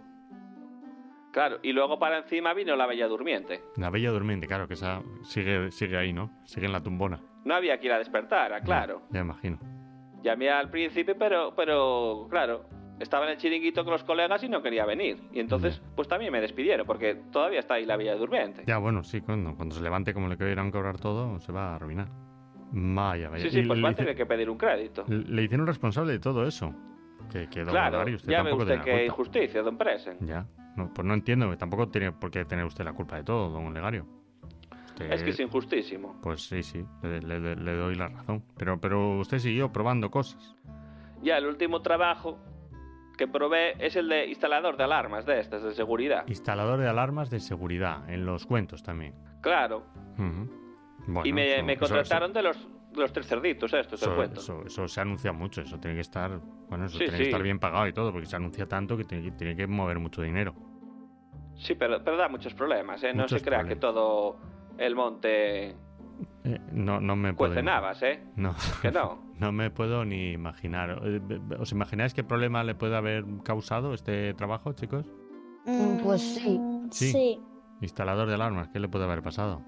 [SPEAKER 7] Claro, y luego para encima vino la Bella Durmiente.
[SPEAKER 1] La Bella Durmiente, claro, que esa sigue, sigue ahí, ¿no? Sigue en la tumbona.
[SPEAKER 7] No había que ir a despertar, claro.
[SPEAKER 1] Ya imagino.
[SPEAKER 7] Llamé al príncipe, pero, pero, claro, estaba en el chiringuito con los colegas y no quería venir. Y entonces, pues también me despidieron, porque todavía está ahí la Bella Durmiente.
[SPEAKER 1] Ya, bueno, sí, cuando, cuando se levante, como le quieran cobrar todo, se va a arruinar. Vaya, vaya.
[SPEAKER 7] Sí, sí,
[SPEAKER 1] Y
[SPEAKER 7] pues
[SPEAKER 1] le,
[SPEAKER 7] va a
[SPEAKER 1] hice-
[SPEAKER 7] tener que pedir un crédito.
[SPEAKER 1] le hicieron responsable de todo eso. Que, que don
[SPEAKER 7] Claro,
[SPEAKER 1] Olegario, usted
[SPEAKER 7] ya ve
[SPEAKER 1] tampoco
[SPEAKER 7] usted
[SPEAKER 1] tiene
[SPEAKER 7] qué
[SPEAKER 1] la culpa.
[SPEAKER 7] injusticia, don Presen.
[SPEAKER 1] Ya. No, pues no entiendo, que tampoco tiene por qué tener usted la culpa de todo, don Olegario. Usted-
[SPEAKER 7] Es que es injustísimo.
[SPEAKER 1] Pues sí, sí, le, le- le doy la razón. Pero, pero usted siguió probando cosas.
[SPEAKER 7] Ya, el último trabajo que probé es el de instalador de alarmas de estas, de seguridad.
[SPEAKER 1] Instalador de alarmas de seguridad, en los cuentos también.
[SPEAKER 7] Claro.
[SPEAKER 1] Ujú. Bueno,
[SPEAKER 7] y me,
[SPEAKER 1] eso-
[SPEAKER 7] me
[SPEAKER 1] eso-
[SPEAKER 7] contrataron de los, de los tres cerditos estos, te
[SPEAKER 1] Eso,
[SPEAKER 7] cuento.
[SPEAKER 1] eso, eso se anuncia mucho, eso tiene que estar, bueno, eso
[SPEAKER 7] Sí,
[SPEAKER 1] tiene
[SPEAKER 7] sí.
[SPEAKER 1] que estar bien pagado y todo, porque se anuncia tanto que tiene, que tiene que mover mucho dinero.
[SPEAKER 7] Sí, pero, pero da muchos problemas, ¿eh? No
[SPEAKER 1] Muchos
[SPEAKER 7] se crea
[SPEAKER 1] problemas.
[SPEAKER 7] que todo el monte
[SPEAKER 1] Eh, no, no me puedo.
[SPEAKER 7] cuece navas, ¿eh?
[SPEAKER 1] No,
[SPEAKER 7] Que no.
[SPEAKER 1] no me puedo ni imaginar. Eh, ¿Os imagináis qué problema le puede haber causado este trabajo, chicos?
[SPEAKER 5] Mm, Pues sí.
[SPEAKER 1] Sí.
[SPEAKER 6] Sí.
[SPEAKER 1] Instalador de alarmas, ¿qué le puede haber pasado?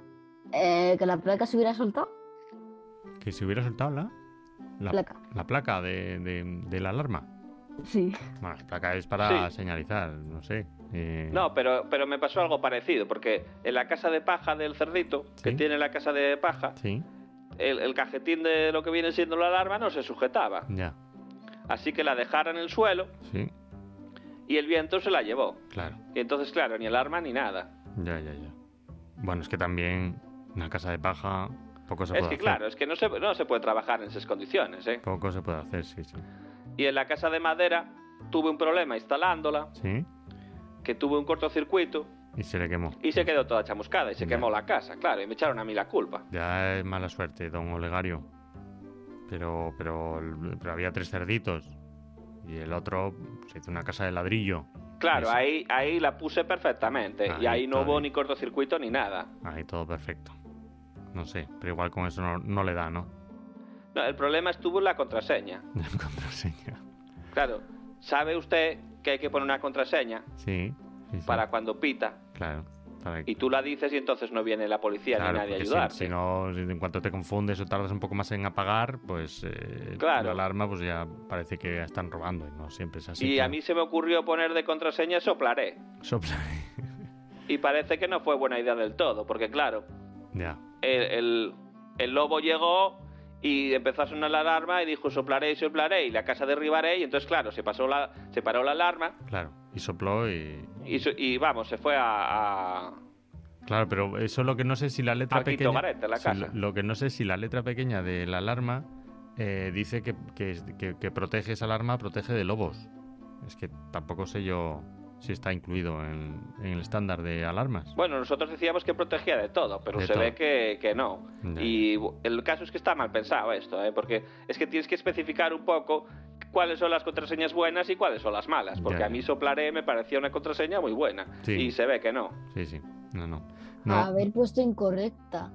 [SPEAKER 5] Eh, que la placa se hubiera soltado.
[SPEAKER 1] Que si hubiera soltado la, la
[SPEAKER 5] Placa.
[SPEAKER 1] la placa de, de- de la alarma.
[SPEAKER 5] Sí.
[SPEAKER 1] Bueno, la placa es para
[SPEAKER 7] Sí.
[SPEAKER 1] señalizar, no sé. eh,
[SPEAKER 7] No, pero, pero me pasó algo parecido, porque en la casa de paja del cerdito, que
[SPEAKER 1] Sí.
[SPEAKER 7] tiene la casa de paja,
[SPEAKER 1] Sí,
[SPEAKER 7] el, el cajetín de lo que viene siendo la alarma no se sujetaba.
[SPEAKER 1] ya,
[SPEAKER 7] Así que la dejaron en el suelo
[SPEAKER 1] sí,
[SPEAKER 7] y el viento se la llevó.
[SPEAKER 1] claro.
[SPEAKER 7] Y entonces, claro, ni alarma ni nada.
[SPEAKER 1] Ya, ya, ya. Bueno, es que también una casa de paja poco se
[SPEAKER 7] Es
[SPEAKER 1] puede
[SPEAKER 7] que,
[SPEAKER 1] hacer.
[SPEAKER 7] claro, es que no se, no se puede trabajar en esas condiciones, ¿eh?
[SPEAKER 1] Poco se puede hacer, sí, sí.
[SPEAKER 7] Y en la casa de madera tuve un problema instalándola,
[SPEAKER 1] Sí,
[SPEAKER 7] que tuve un cortocircuito
[SPEAKER 1] y se le quemó.
[SPEAKER 7] y se quedó toda chamuscada y se
[SPEAKER 1] Ya.
[SPEAKER 7] quemó la casa, claro, y me echaron a mí la culpa.
[SPEAKER 1] Ya es mala suerte, don Olegario. Pero, pero, pero había tres cerditos. Y el otro se hizo una casa de ladrillo.
[SPEAKER 7] Claro,
[SPEAKER 1] Eso.
[SPEAKER 7] ahí, ahí la puse perfectamente y
[SPEAKER 1] Ahí
[SPEAKER 7] ahí no
[SPEAKER 1] está
[SPEAKER 7] hubo
[SPEAKER 1] bien.
[SPEAKER 7] ni cortocircuito ni nada.
[SPEAKER 1] Ahí todo perfecto. No sé, pero igual con eso no, no le da, ¿no?
[SPEAKER 7] No, el problema estuvo en la contraseña.
[SPEAKER 1] La contraseña.
[SPEAKER 7] Claro, ¿sabe usted que hay que poner una contraseña
[SPEAKER 1] Sí, sí, sí.
[SPEAKER 7] para cuando pita?
[SPEAKER 1] Claro. Para...
[SPEAKER 7] Y tú la dices y entonces no viene la policía
[SPEAKER 1] Claro,
[SPEAKER 7] ni nadie a
[SPEAKER 1] porque
[SPEAKER 7] ayudarte.
[SPEAKER 1] Si, si no, si en cuanto te confundes o tardas un poco más en apagar, pues eh,
[SPEAKER 7] Claro.
[SPEAKER 1] la alarma pues ya parece que están robando y no siempre es así.
[SPEAKER 7] y a
[SPEAKER 1] claro.
[SPEAKER 7] mí se me ocurrió poner de contraseña soplaré.
[SPEAKER 1] Sopla.
[SPEAKER 7] Y parece que no fue buena idea del todo, porque claro,
[SPEAKER 1] Ya,
[SPEAKER 7] el, el, el lobo llegó y empezó a sonar la alarma y dijo soplaré y soplaré y la casa derribaré y entonces claro, se, pasó la, se paró la alarma
[SPEAKER 1] claro. Y sopló y...
[SPEAKER 7] y, so- y vamos, se fue a... a
[SPEAKER 1] Claro, pero eso lo que no sé si la letra
[SPEAKER 7] Al Quinto
[SPEAKER 1] pequeña...
[SPEAKER 7] Garete, la
[SPEAKER 1] si
[SPEAKER 7] casa.
[SPEAKER 1] lo, lo que no sé si la letra pequeña de la alarma eh, dice que, que, que, que protege esa alarma, protege de lobos. Es que tampoco sé yo si está incluido en, en el estándar de alarmas.
[SPEAKER 7] Bueno, nosotros decíamos que protegía de todo, pero
[SPEAKER 1] De
[SPEAKER 7] se
[SPEAKER 1] todo.
[SPEAKER 7] ve que, que no.
[SPEAKER 1] Ya.
[SPEAKER 7] Y bu- el caso es que está mal pensado esto, ¿eh? Porque es que tienes que especificar un poco cuáles son las contraseñas buenas y cuáles son las malas. Porque
[SPEAKER 1] Ya,
[SPEAKER 7] a mí
[SPEAKER 1] ya.
[SPEAKER 7] soplaré me parecía una contraseña muy buena.
[SPEAKER 1] Sí.
[SPEAKER 7] Y se ve que no.
[SPEAKER 1] Sí, sí. No, no. No,
[SPEAKER 5] Haber puesto incorrecta.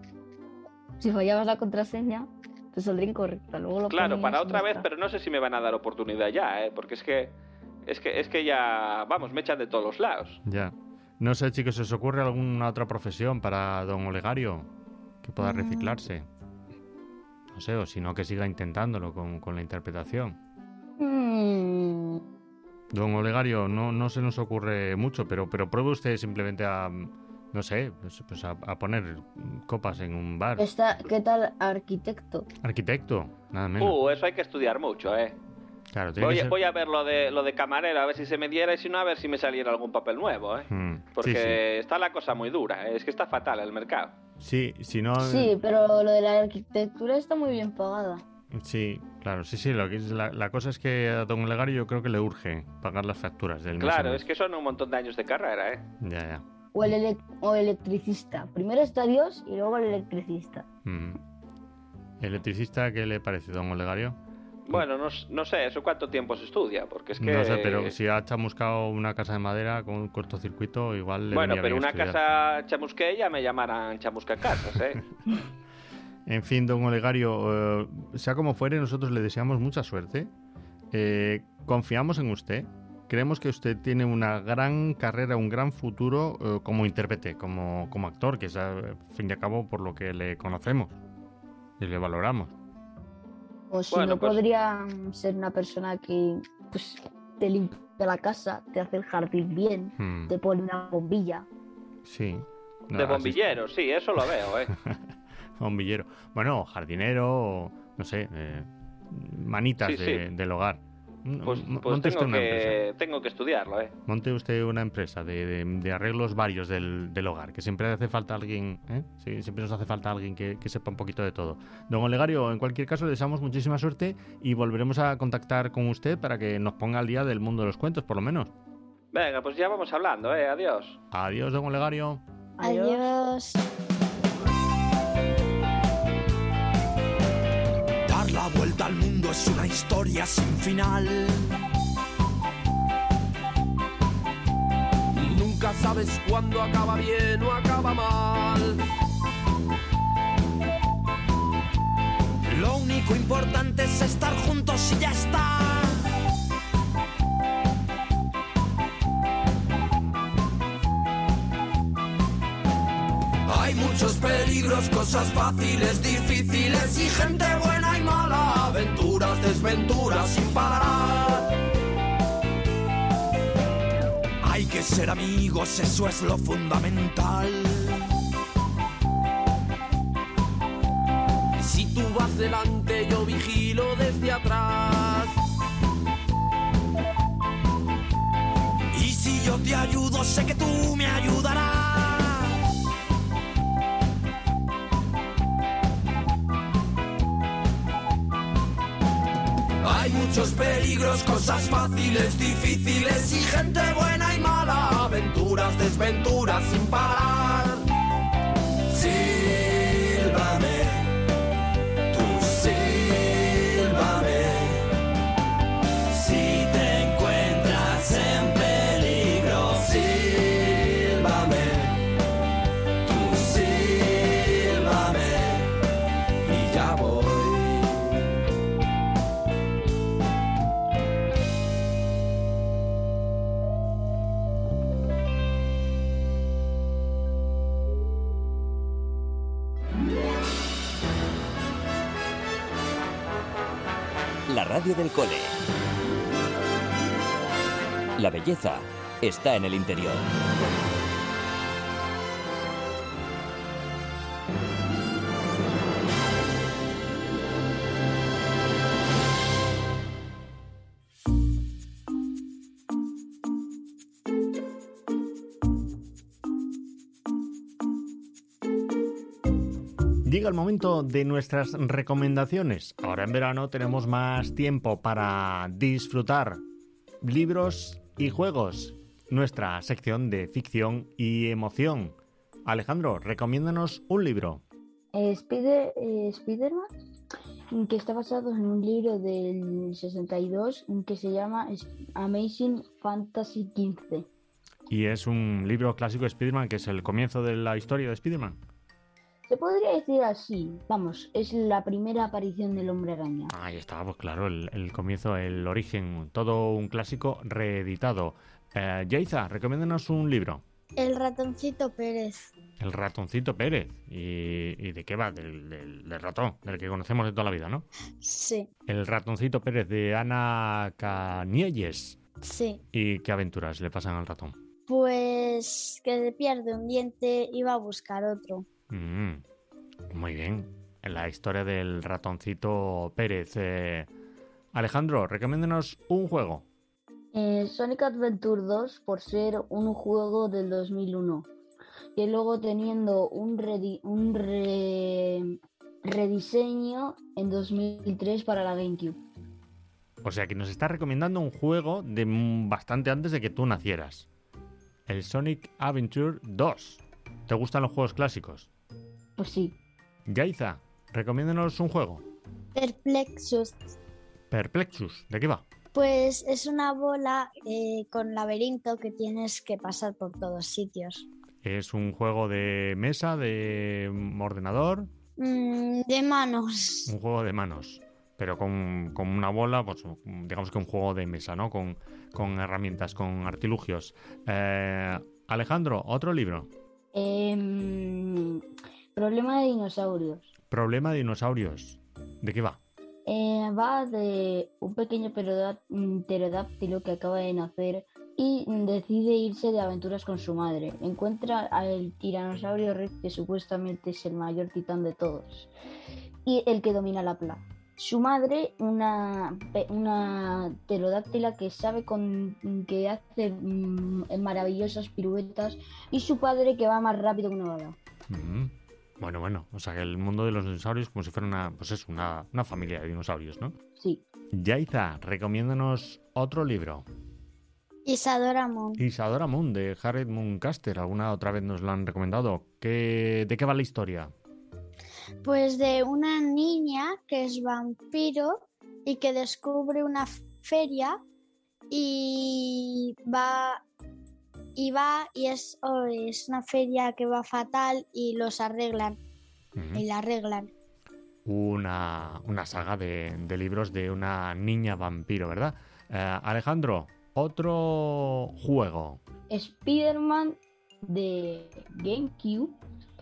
[SPEAKER 5] Si fallabas la contraseña, te saldría incorrecta. Luego lo
[SPEAKER 7] Claro,
[SPEAKER 5] ponías
[SPEAKER 7] para
[SPEAKER 5] y
[SPEAKER 7] otra
[SPEAKER 5] ya
[SPEAKER 7] vez,
[SPEAKER 5] está.
[SPEAKER 7] pero no sé si me van a dar oportunidad ya, ¿eh? Porque es que, es que, es que ya, vamos, me echan de todos los lados.
[SPEAKER 1] ya. No sé, chicos, ¿os ocurre alguna otra profesión para don Olegario que pueda
[SPEAKER 5] Mm.
[SPEAKER 1] reciclarse? No sé, o si no, que siga intentándolo con, con la interpretación.
[SPEAKER 5] Mm,
[SPEAKER 1] Don Olegario, no, no se nos ocurre mucho, pero, pero pruebe usted simplemente a, no sé, pues, pues a, a poner copas en un bar.
[SPEAKER 5] está- ¿Qué tal arquitecto?
[SPEAKER 1] Arquitecto, nada menos.
[SPEAKER 7] Uh, eso hay que estudiar mucho, ¿eh?
[SPEAKER 1] Claro, tiene
[SPEAKER 7] Voy
[SPEAKER 1] que
[SPEAKER 7] a,
[SPEAKER 1] ser...
[SPEAKER 7] voy a ver lo de, lo de camarero, a ver si se me diera y si no, a ver si me saliera algún papel nuevo, ¿eh?
[SPEAKER 1] Mm,
[SPEAKER 7] Porque
[SPEAKER 1] sí,
[SPEAKER 7] está la cosa muy dura, ¿eh? Es que está fatal el mercado.
[SPEAKER 1] sí. Sí, si no...
[SPEAKER 5] Sí, pero lo de la arquitectura está muy bien pagada.
[SPEAKER 1] Sí, claro, sí, sí. Lo que es, la, la cosa es que a don Olegario yo creo que le urge pagar las facturas del mes a
[SPEAKER 7] Claro,
[SPEAKER 1] mes.
[SPEAKER 7] es que son un montón de años de carrera, ¿eh?
[SPEAKER 1] Ya, ya.
[SPEAKER 5] O el elec- o electricista. Primero está Dios y luego el electricista.
[SPEAKER 1] Mm. ¿Electricista qué le parece, don Olegario?
[SPEAKER 7] Bueno, no, s- no sé, ¿eso cuánto tiempo se estudia? Porque es que...
[SPEAKER 1] No sé, pero si ha chamuscado una casa de madera con un cortocircuito, igual le
[SPEAKER 7] Bueno,
[SPEAKER 1] venía
[SPEAKER 7] pero
[SPEAKER 1] bien
[SPEAKER 7] una
[SPEAKER 1] estudiar.
[SPEAKER 7] casa chamusque ya me llamarán chamuscacasas, ¿eh?
[SPEAKER 1] En fin, don Olegario, eh, sea como fuere, nosotros le deseamos mucha suerte. Eh, confiamos en usted. Creemos que usted tiene una gran carrera, un gran futuro eh, como intérprete, como, como actor, que es al fin y al cabo por lo que le conocemos y le valoramos.
[SPEAKER 5] O si
[SPEAKER 7] Bueno,
[SPEAKER 5] no,
[SPEAKER 7] pues-
[SPEAKER 5] podría ser una persona que pues te limpia la casa, te hace el jardín bien,
[SPEAKER 1] Hmm,
[SPEAKER 5] te pone una bombilla.
[SPEAKER 1] sí. No,
[SPEAKER 7] De
[SPEAKER 1] así-
[SPEAKER 7] bombillero, sí, eso lo veo, ¿eh?
[SPEAKER 1] Bombillero. Bueno, jardinero, o, no sé, eh, manitas
[SPEAKER 7] Sí, sí.
[SPEAKER 1] de- del hogar.
[SPEAKER 7] Pues,
[SPEAKER 1] M-
[SPEAKER 7] pues
[SPEAKER 1] monte
[SPEAKER 7] tengo,
[SPEAKER 1] usted una empresa.
[SPEAKER 7] que, tengo que estudiarlo, ¿eh?
[SPEAKER 1] Monte usted una empresa de, de- de arreglos varios del, del hogar, que siempre hace falta alguien, ¿eh? Sí, siempre nos hace falta alguien que, que sepa un poquito de todo. Don Olegario, en cualquier caso, le deseamos muchísima suerte y volveremos a contactar con usted para que nos ponga al día del mundo de los cuentos, por lo menos.
[SPEAKER 7] Venga, pues ya vamos hablando, ¿eh? Adiós.
[SPEAKER 1] Adiós, don Olegario.
[SPEAKER 6] Adiós.
[SPEAKER 11] mundo es una historia sin final. Nunca sabes cuándo acaba bien o acaba mal. Lo único importante es estar juntos y ya está. Hay muchos peligros, cosas fáciles, difíciles y gente buena y mala. Aventuras, desventuras sin parar. Hay que ser amigos, eso es lo fundamental. Si tú vas delante, yo vigilo desde atrás. Y si yo te ayudo, sé que tú me ayudarás. Hay muchos peligros, cosas fáciles, difíciles y gente buena y mala. Aventuras, desventuras sin parar. Sílvame, tú sílvame. Si te encuentras en peligro, sílvame, tú sílvame y ya voy.
[SPEAKER 2] La radio del cole. La belleza está en el interior.
[SPEAKER 1] Llega el momento de nuestras recomendaciones. Ahora en verano tenemos más tiempo para disfrutar libros y juegos. Nuestra sección de ficción y emoción. Alejandro, recomiéndanos un libro.
[SPEAKER 5] Eh, Spider, eh, Spider-Man, que está basado en un libro del sesenta y dos que se llama Amazing Fantasy quince.
[SPEAKER 1] Y es un libro clásico de Spider-Man, que es el comienzo de la historia de Spider-Man.
[SPEAKER 5] Se podría decir así, vamos, es la primera aparición del Hombre Araña.
[SPEAKER 1] Ahí está, pues claro, el, el comienzo, el origen, todo un clásico reeditado. Eh, Yaiza, recomiéndanos un libro.
[SPEAKER 6] El ratoncito Pérez.
[SPEAKER 1] El ratoncito Pérez. ¿Y, y de qué va? Del, del, del ratón, del que conocemos de toda la vida, ¿no?
[SPEAKER 6] Sí.
[SPEAKER 1] El ratoncito Pérez de Ana Canielles.
[SPEAKER 6] Sí.
[SPEAKER 1] ¿Y qué aventuras le pasan al ratón?
[SPEAKER 6] Pues que se pierde un diente y va a buscar otro.
[SPEAKER 1] Mm, muy bien. En la historia del ratoncito Pérez. Eh, Alejandro, recomiéndanos un juego.
[SPEAKER 5] Eh, Sonic Adventure dos, por ser un juego del dos mil uno. Y luego teniendo un, redi- un re- rediseño en dos mil tres para la GameCube.
[SPEAKER 1] O sea que nos está recomendando un juego de bastante antes de que tú nacieras. El Sonic Adventure dos. ¿Te gustan los juegos clásicos?
[SPEAKER 5] Pues sí.
[SPEAKER 1] Yaiza, recomiéndanos un juego.
[SPEAKER 6] Perplexus.
[SPEAKER 1] Perplexus, ¿de qué va?
[SPEAKER 6] Pues es una bola eh, con laberinto que tienes que pasar por todos sitios.
[SPEAKER 1] ¿Es un juego de mesa, de ordenador?
[SPEAKER 6] Mm, de manos.
[SPEAKER 1] Un juego de manos, pero con, con una bola, pues digamos que un juego de mesa, ¿no? Con, con herramientas, con artilugios. Eh, Alejandro, otro libro.
[SPEAKER 5] Eh, problema de dinosaurios.
[SPEAKER 1] Problema de dinosaurios. ¿De qué va?
[SPEAKER 5] Eh, va de un pequeño pterodáctilo que acaba de nacer y decide irse de aventuras con su madre. Encuentra al tiranosaurio Rex, que supuestamente es el mayor titán de todos y el que domina la plaga. Su madre, una, una pterodáctila que sabe con, que hace mmm, maravillosas piruetas, y su padre, que va más rápido que una bala.
[SPEAKER 1] Mm-hmm. Bueno, bueno, o sea que el mundo de los dinosaurios como si fuera una, pues es una, una familia de dinosaurios, ¿no?
[SPEAKER 5] Sí.
[SPEAKER 1] Yaiza, recomiéndanos otro libro.
[SPEAKER 6] Isadora Moon.
[SPEAKER 1] Isadora Moon, de Harriet Mooncaster. ¿Alguna otra vez nos la han recomendado? ¿Qué, ¿De qué va la historia?
[SPEAKER 6] Pues de una niña que es vampiro y que descubre una feria y va y va y es, oh, es una feria que va fatal y los arreglan uh-huh. y la arreglan.
[SPEAKER 1] Una, una saga de, de libros de una niña vampiro, ¿verdad? Eh, Alejandro, otro juego.
[SPEAKER 5] Spider-Man de GameCube,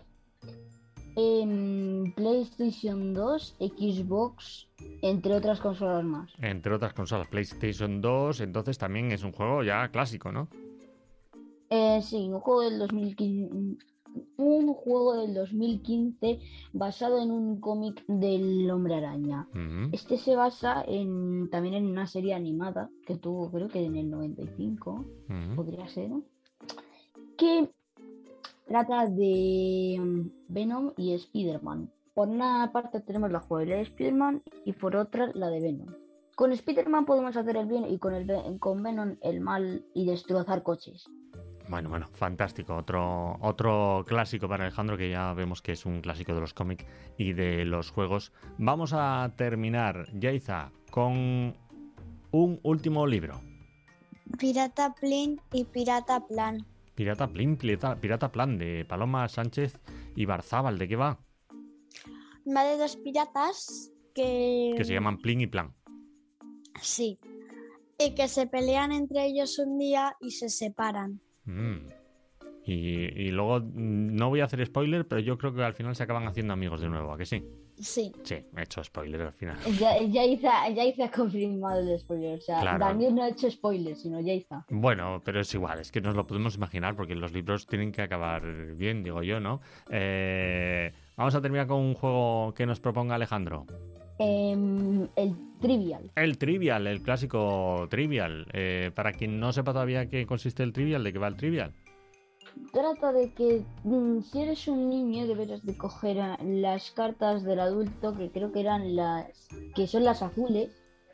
[SPEAKER 5] en PlayStation dos, Xbox, entre otras consolas más.
[SPEAKER 1] Entre otras consolas, PlayStation dos, entonces también es un juego ya clásico, ¿no?
[SPEAKER 5] Eh, sí, un juego del dos mil quince, un juego del dos mil quince basado en un cómic del Hombre Araña. Uh-huh. Este se basa en también en una serie animada que tuvo, creo que en el noventa y cinco, uh-huh. podría ser, ¿no? Que trata de Venom y Spider-Man. Por una parte tenemos la jugabilidad de Spider-Man y por otra la de Venom. Con Spider-Man podemos hacer el bien y con, el, con Venom el mal y destrozar coches.
[SPEAKER 1] Bueno, bueno, fantástico. Otro, otro clásico para Alejandro, que ya vemos que es un clásico de los cómics y de los juegos. Vamos a terminar, Yaiza, con un último libro.
[SPEAKER 6] Pirata Plin y Pirata Plan.
[SPEAKER 1] Pirata Plin, Pirata, Pirata Plan, de Paloma Sánchez y Barzábal. ¿De qué va?
[SPEAKER 6] Va de dos piratas que...
[SPEAKER 1] Que se llaman Plin y Plan.
[SPEAKER 6] Sí. Y que se pelean entre ellos un día y se separan.
[SPEAKER 1] Mm. Y, y luego, no voy a hacer spoiler, pero yo creo que al final se acaban haciendo amigos de nuevo, ¿a que sí?
[SPEAKER 6] Sí.
[SPEAKER 1] Sí, he hecho spoiler al final.
[SPEAKER 5] Ya, ya, hice, ya hice ha confirmado el spoiler, o sea,
[SPEAKER 1] claro.
[SPEAKER 5] Daniel no ha hecho spoiler, sino ya hizo.
[SPEAKER 1] Bueno, pero es igual, es que nos lo podemos imaginar porque los libros tienen que acabar bien, digo yo, ¿no? Eh, vamos a terminar con un juego que nos proponga Alejandro.
[SPEAKER 5] Eh, el Trivial.
[SPEAKER 1] El Trivial, el clásico Trivial. Eh, para quien no sepa todavía qué consiste el Trivial, ¿de qué va el Trivial?
[SPEAKER 5] Trata de que mmm, si eres un niño deberás de coger las cartas del adulto, que creo que eran las que son las azules,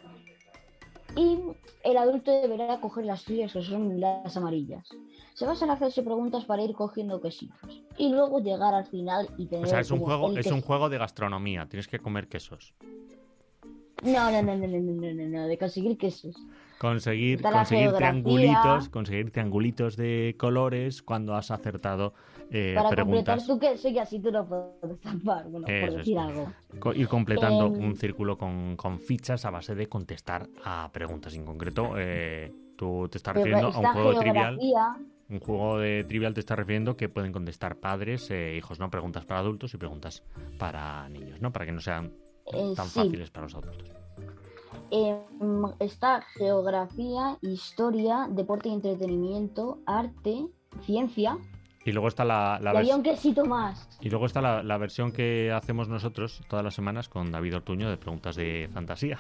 [SPEAKER 5] y el adulto deberá coger las suyas, que son las amarillas. Se basan en hacerse preguntas para ir cogiendo quesitos y luego llegar al final y tener...
[SPEAKER 1] O sea, es un juego, es un juego de gastronomía, tienes que comer quesos.
[SPEAKER 5] No, no, no, no, no, no, no, no, de conseguir quesos.
[SPEAKER 1] Conseguir, conseguir triangulitos, conseguir triangulitos de colores cuando has acertado eh,
[SPEAKER 5] para
[SPEAKER 1] preguntas.
[SPEAKER 5] Para completar tu queso y así tú no puedes tapar, bueno,
[SPEAKER 1] Eso
[SPEAKER 5] por decir
[SPEAKER 1] es.
[SPEAKER 5] algo.
[SPEAKER 1] Ir completando
[SPEAKER 5] eh,
[SPEAKER 1] un círculo con, con fichas a base de contestar a preguntas. En concreto, eh, tú te estás refiriendo a un juego de Trivial. Un juego de Trivial te está refiriendo que pueden contestar padres e hijos, ¿no? Preguntas para adultos y preguntas para niños, ¿no? Para que no sean
[SPEAKER 5] eh,
[SPEAKER 1] tan
[SPEAKER 5] sí.
[SPEAKER 1] fáciles para los adultos.
[SPEAKER 5] Eh, está geografía, historia, deporte y entretenimiento, arte, ciencia.
[SPEAKER 1] Y luego está la, la
[SPEAKER 5] y había un quesito más.
[SPEAKER 1] Y luego está la, la versión que hacemos nosotros todas las semanas con David Ortuño de preguntas de fantasía.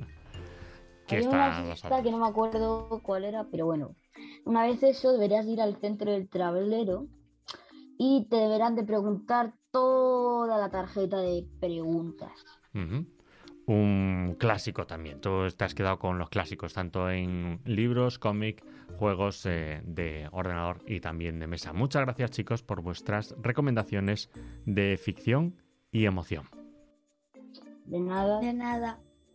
[SPEAKER 1] que
[SPEAKER 5] había
[SPEAKER 1] está
[SPEAKER 5] una lista que no me acuerdo cuál era, pero bueno. Una vez eso, deberías ir al centro del tablero y te deberán de preguntar toda la tarjeta de preguntas.
[SPEAKER 1] Uh-huh. Un clásico también. Tú te has quedado con los clásicos, tanto en libros, cómic, juegos eh, de ordenador y también de mesa. Muchas gracias, chicos, por vuestras recomendaciones de ficción y emoción.
[SPEAKER 5] De nada.
[SPEAKER 6] De nada.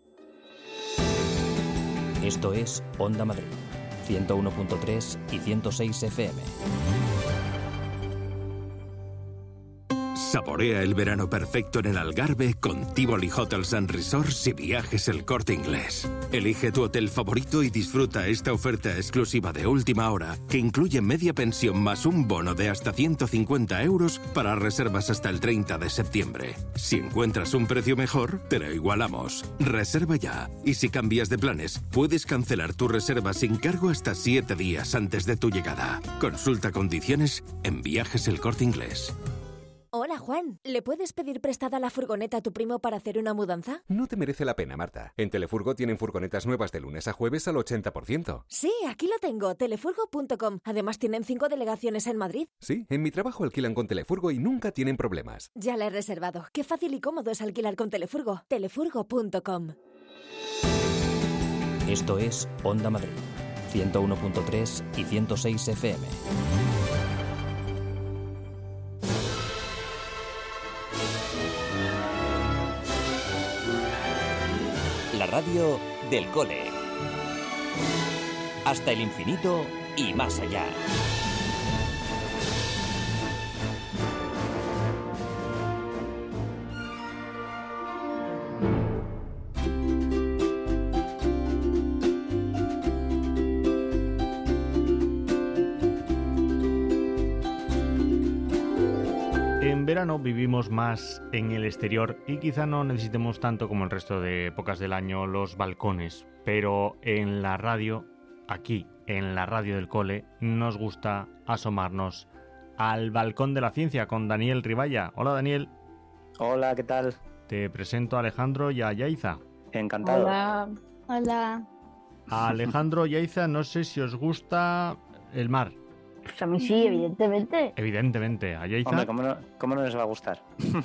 [SPEAKER 10] Esto es Onda Madrid, ciento uno punto tres y ciento seis F M.
[SPEAKER 9] Saborea el verano perfecto en el Algarve con Tivoli Hotels and Resorts y Viajes El Corte Inglés. Elige tu hotel favorito y disfruta esta oferta exclusiva de última hora que incluye media pensión más un bono de hasta ciento cincuenta euros para reservas hasta el treinta de septiembre. Si encuentras un precio mejor, te lo igualamos. Reserva ya. Y si cambias de planes, puedes cancelar tu reserva sin cargo hasta siete días antes de tu llegada. Consulta condiciones en Viajes El Corte Inglés.
[SPEAKER 12] Hola, Juan. ¿Le puedes pedir prestada la furgoneta a tu primo para hacer una mudanza?
[SPEAKER 13] No te merece la pena, Marta. En Telefurgo tienen furgonetas nuevas de lunes a jueves al ochenta por ciento.
[SPEAKER 12] Sí, aquí lo tengo, telefurgo punto com. Además tienen cinco delegaciones en Madrid.
[SPEAKER 13] Sí, en mi trabajo alquilan con Telefurgo y nunca tienen problemas.
[SPEAKER 12] Ya la he reservado. Qué fácil y cómodo es alquilar con Telefurgo. telefurgo punto com.
[SPEAKER 10] Esto es Onda Madrid, ciento uno punto tres y ciento seis F M.
[SPEAKER 2] La radio radio del cole. Hasta el infinito y más allá.
[SPEAKER 1] En verano vivimos más en el exterior y quizá no necesitemos tanto como el resto de épocas del año los balcones, pero en la radio, aquí en la radio del cole, nos gusta asomarnos al balcón de la ciencia con Daniel Riballa. Hola, Daniel.
[SPEAKER 14] Hola, ¿qué tal?
[SPEAKER 1] Te presento a Alejandro y a Yaiza.
[SPEAKER 14] Encantado.
[SPEAKER 6] Hola. Hola.
[SPEAKER 1] A Alejandro y Yaiza, no sé si os gusta el mar.
[SPEAKER 5] Pues a mí sí, evidentemente.
[SPEAKER 1] Evidentemente. ¿A Yaiza?
[SPEAKER 14] Hombre, ¿cómo no, cómo no les va a gustar?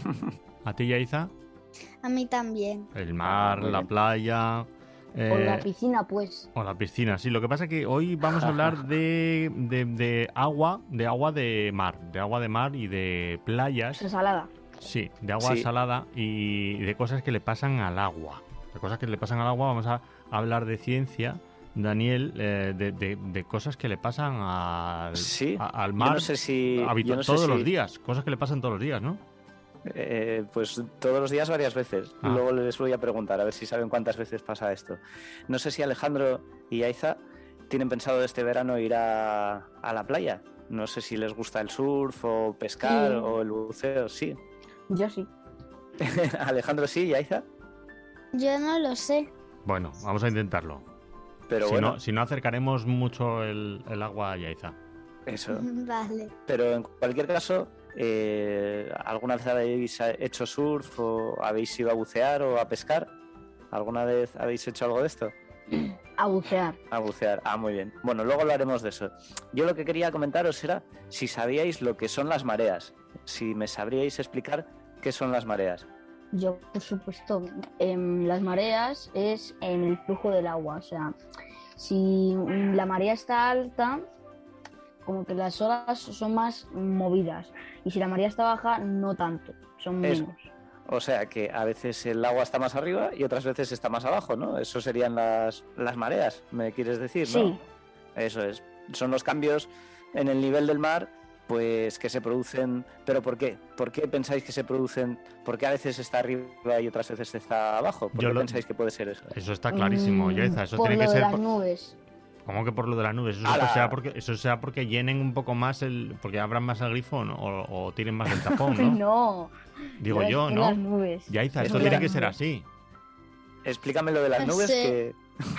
[SPEAKER 1] ¿A ti, Yaiza?
[SPEAKER 6] A mí también.
[SPEAKER 1] El mar, la playa... Eh,
[SPEAKER 5] O la piscina, pues.
[SPEAKER 1] O la piscina, sí. Lo que pasa es que hoy vamos a hablar de, de, de agua, de agua de mar, de agua de mar y de playas.
[SPEAKER 5] Esa salada.
[SPEAKER 1] Sí, de agua
[SPEAKER 14] Sí.
[SPEAKER 1] salada y de cosas que le pasan al agua. De cosas que le pasan al agua, vamos a hablar de ciencia, Daniel, eh, de, de, de cosas que le pasan al,
[SPEAKER 14] Sí,
[SPEAKER 1] a- al
[SPEAKER 14] yo
[SPEAKER 1] mar
[SPEAKER 14] no sé si-
[SPEAKER 1] habitu-
[SPEAKER 14] yo no sé
[SPEAKER 1] todos
[SPEAKER 14] si-
[SPEAKER 1] los días. Cosas que le pasan todos los días, ¿no?
[SPEAKER 14] Eh, pues todos los días varias veces.
[SPEAKER 1] Ah.
[SPEAKER 14] Luego les voy a preguntar a ver si saben cuántas veces pasa esto. No sé si Alejandro y Aiza tienen pensado este verano ir a, a la playa. No sé si les gusta el surf o pescar
[SPEAKER 5] Sí.
[SPEAKER 14] o el buceo. Sí.
[SPEAKER 5] Yo sí.
[SPEAKER 14] Alejandro sí y Aiza.
[SPEAKER 6] Yo no lo sé.
[SPEAKER 1] Bueno, vamos a intentarlo.
[SPEAKER 14] Pero
[SPEAKER 1] si,
[SPEAKER 14] bueno,
[SPEAKER 1] no, si no acercaremos mucho el, el agua a Yaiza.
[SPEAKER 14] eso.
[SPEAKER 6] Vale.
[SPEAKER 14] Pero en cualquier caso, eh, ¿alguna vez habéis hecho surf o habéis ido a bucear o a pescar? ¿Alguna vez habéis hecho algo de esto?
[SPEAKER 5] A bucear.
[SPEAKER 14] A bucear, ah, muy bien. Bueno, luego hablaremos de eso. Yo lo que quería comentaros era si sabíais lo que son las mareas. Si me sabríais explicar qué son las mareas.
[SPEAKER 5] Yo, por supuesto, em, las mareas es en el flujo del agua. O sea, si mm, la marea está alta, como que las olas son más movidas. Y si la marea está baja, no tanto. Son
[SPEAKER 14] Eso.
[SPEAKER 5] menos.
[SPEAKER 14] O sea que a veces el agua está más arriba y otras veces está más abajo, ¿no? Eso serían las, las mareas, ¿me quieres decir, no?
[SPEAKER 5] Sí.
[SPEAKER 14] Eso es. Son los cambios en el nivel del mar, pues que se producen. ¿Pero por qué? ¿Por qué pensáis que se producen? ¿Por qué a veces está arriba y otras veces está abajo? ¿Por
[SPEAKER 1] Yo
[SPEAKER 14] qué
[SPEAKER 1] lo-
[SPEAKER 14] pensáis que puede ser eso?
[SPEAKER 1] Eso está clarísimo,
[SPEAKER 5] Mm,
[SPEAKER 1] Yaiza. Eso
[SPEAKER 5] por
[SPEAKER 1] tiene
[SPEAKER 5] lo
[SPEAKER 1] que
[SPEAKER 5] de
[SPEAKER 1] ser...
[SPEAKER 5] las
[SPEAKER 1] por-
[SPEAKER 5] nubes.
[SPEAKER 1] ¿Cómo que por lo de las nubes? Eso,
[SPEAKER 14] ¡Hala!
[SPEAKER 1] sea porque, eso sea porque llenen un poco más el... Porque abran más el grifo, ¿no? o, o tiren más el tapón, ¿no?
[SPEAKER 5] No.
[SPEAKER 1] Digo
[SPEAKER 5] Las-
[SPEAKER 1] yo,
[SPEAKER 5] por
[SPEAKER 1] ¿no?
[SPEAKER 5] las nubes.
[SPEAKER 1] Yaiza, esto
[SPEAKER 14] Por
[SPEAKER 1] tiene
[SPEAKER 14] las
[SPEAKER 1] que ser
[SPEAKER 5] nubes.
[SPEAKER 1] así.
[SPEAKER 14] Explícame lo de las
[SPEAKER 6] No
[SPEAKER 14] nubes
[SPEAKER 6] sé.
[SPEAKER 14] que...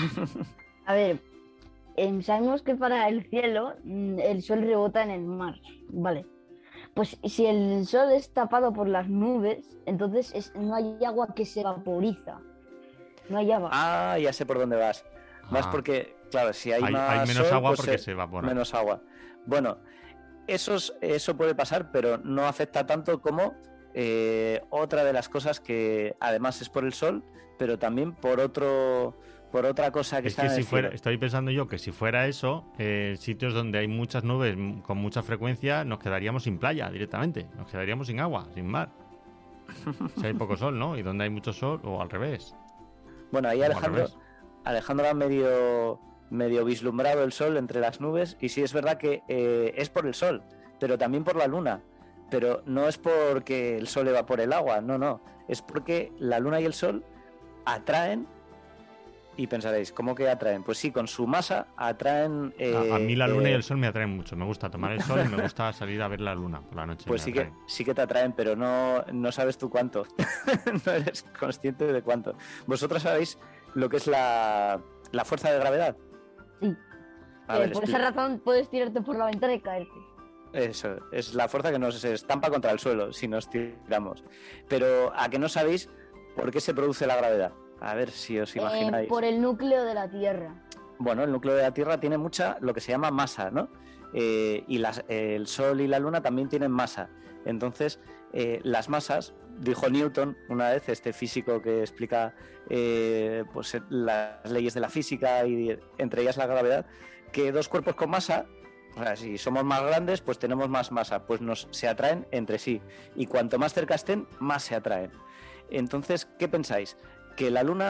[SPEAKER 5] A ver, em, sabemos que para el cielo mm, el sol rebota en el mar, ¿vale? Pues si el sol es tapado por las nubes, entonces es- no hay agua que se vaporiza. No hay agua.
[SPEAKER 14] Ah, ya sé por dónde vas. Vas
[SPEAKER 1] Ah.
[SPEAKER 14] porque, claro, si hay,
[SPEAKER 1] Hay-
[SPEAKER 14] más
[SPEAKER 1] hay menos
[SPEAKER 14] sol,
[SPEAKER 1] agua
[SPEAKER 14] pues
[SPEAKER 1] porque
[SPEAKER 14] se-
[SPEAKER 1] se evapora.
[SPEAKER 14] Menos agua. Bueno, eso, es- eso puede pasar, pero no afecta tanto como eh, otra de las cosas que además es por el sol, pero también por otro por otra cosa que
[SPEAKER 1] Es
[SPEAKER 14] está
[SPEAKER 1] que
[SPEAKER 14] en
[SPEAKER 1] si
[SPEAKER 14] el
[SPEAKER 1] fuera,
[SPEAKER 14] cielo.
[SPEAKER 1] estoy pensando yo que si fuera eso, eh, sitios donde hay muchas nubes m- con mucha frecuencia, nos quedaríamos sin playa directamente. Nos quedaríamos sin agua, sin mar. Si hay poco sol, ¿no? Y donde hay mucho sol, o al revés.
[SPEAKER 14] Bueno, ahí
[SPEAKER 1] O al
[SPEAKER 14] Alejandro,
[SPEAKER 1] revés.
[SPEAKER 14] Alejandro ha medio, medio vislumbrado el sol entre las nubes y sí es verdad que eh, es por el sol, pero también por la luna. Pero no es porque el sol evapore el agua, no, no. Es porque la luna y el sol atraen y pensaréis, ¿cómo que atraen? Pues sí, con su masa atraen... eh,
[SPEAKER 1] a, a mí la luna
[SPEAKER 14] eh,
[SPEAKER 1] y el sol me atraen mucho. Me gusta tomar el sol y me gusta salir a ver la luna por la noche.
[SPEAKER 14] Pues
[SPEAKER 1] me
[SPEAKER 14] sí que,
[SPEAKER 1] atraen.
[SPEAKER 14] sí que te atraen, pero no, no sabes tú cuánto. No eres consciente de cuánto. ¿Vosotros sabéis lo que es la, la fuerza de gravedad?
[SPEAKER 5] Sí.
[SPEAKER 14] A
[SPEAKER 5] Eh,
[SPEAKER 14] ver,
[SPEAKER 5] por
[SPEAKER 14] expli-
[SPEAKER 5] esa razón puedes tirarte por la ventana y caerte.
[SPEAKER 14] Eso, es la fuerza que nos estampa contra el suelo si nos tiramos. Pero ¿a qué no sabéis por qué se produce la gravedad? A ver si os
[SPEAKER 5] Eh,
[SPEAKER 14] imagináis.
[SPEAKER 5] por el núcleo de la Tierra.
[SPEAKER 14] Bueno, el núcleo de la Tierra tiene mucha, lo que se llama masa, ¿no? Eh, y las- eh, el Sol y la Luna también tienen masa. Entonces, eh, las masas, dijo Newton una vez, este físico que explica eh, pues, eh, las leyes de la física y entre ellas la gravedad, que dos cuerpos con masa, o sea, si somos más grandes, pues tenemos más masa, pues nos, se atraen entre sí. Y cuanto más cerca estén, más se atraen. Entonces, ¿qué pensáis? ¿Que la Luna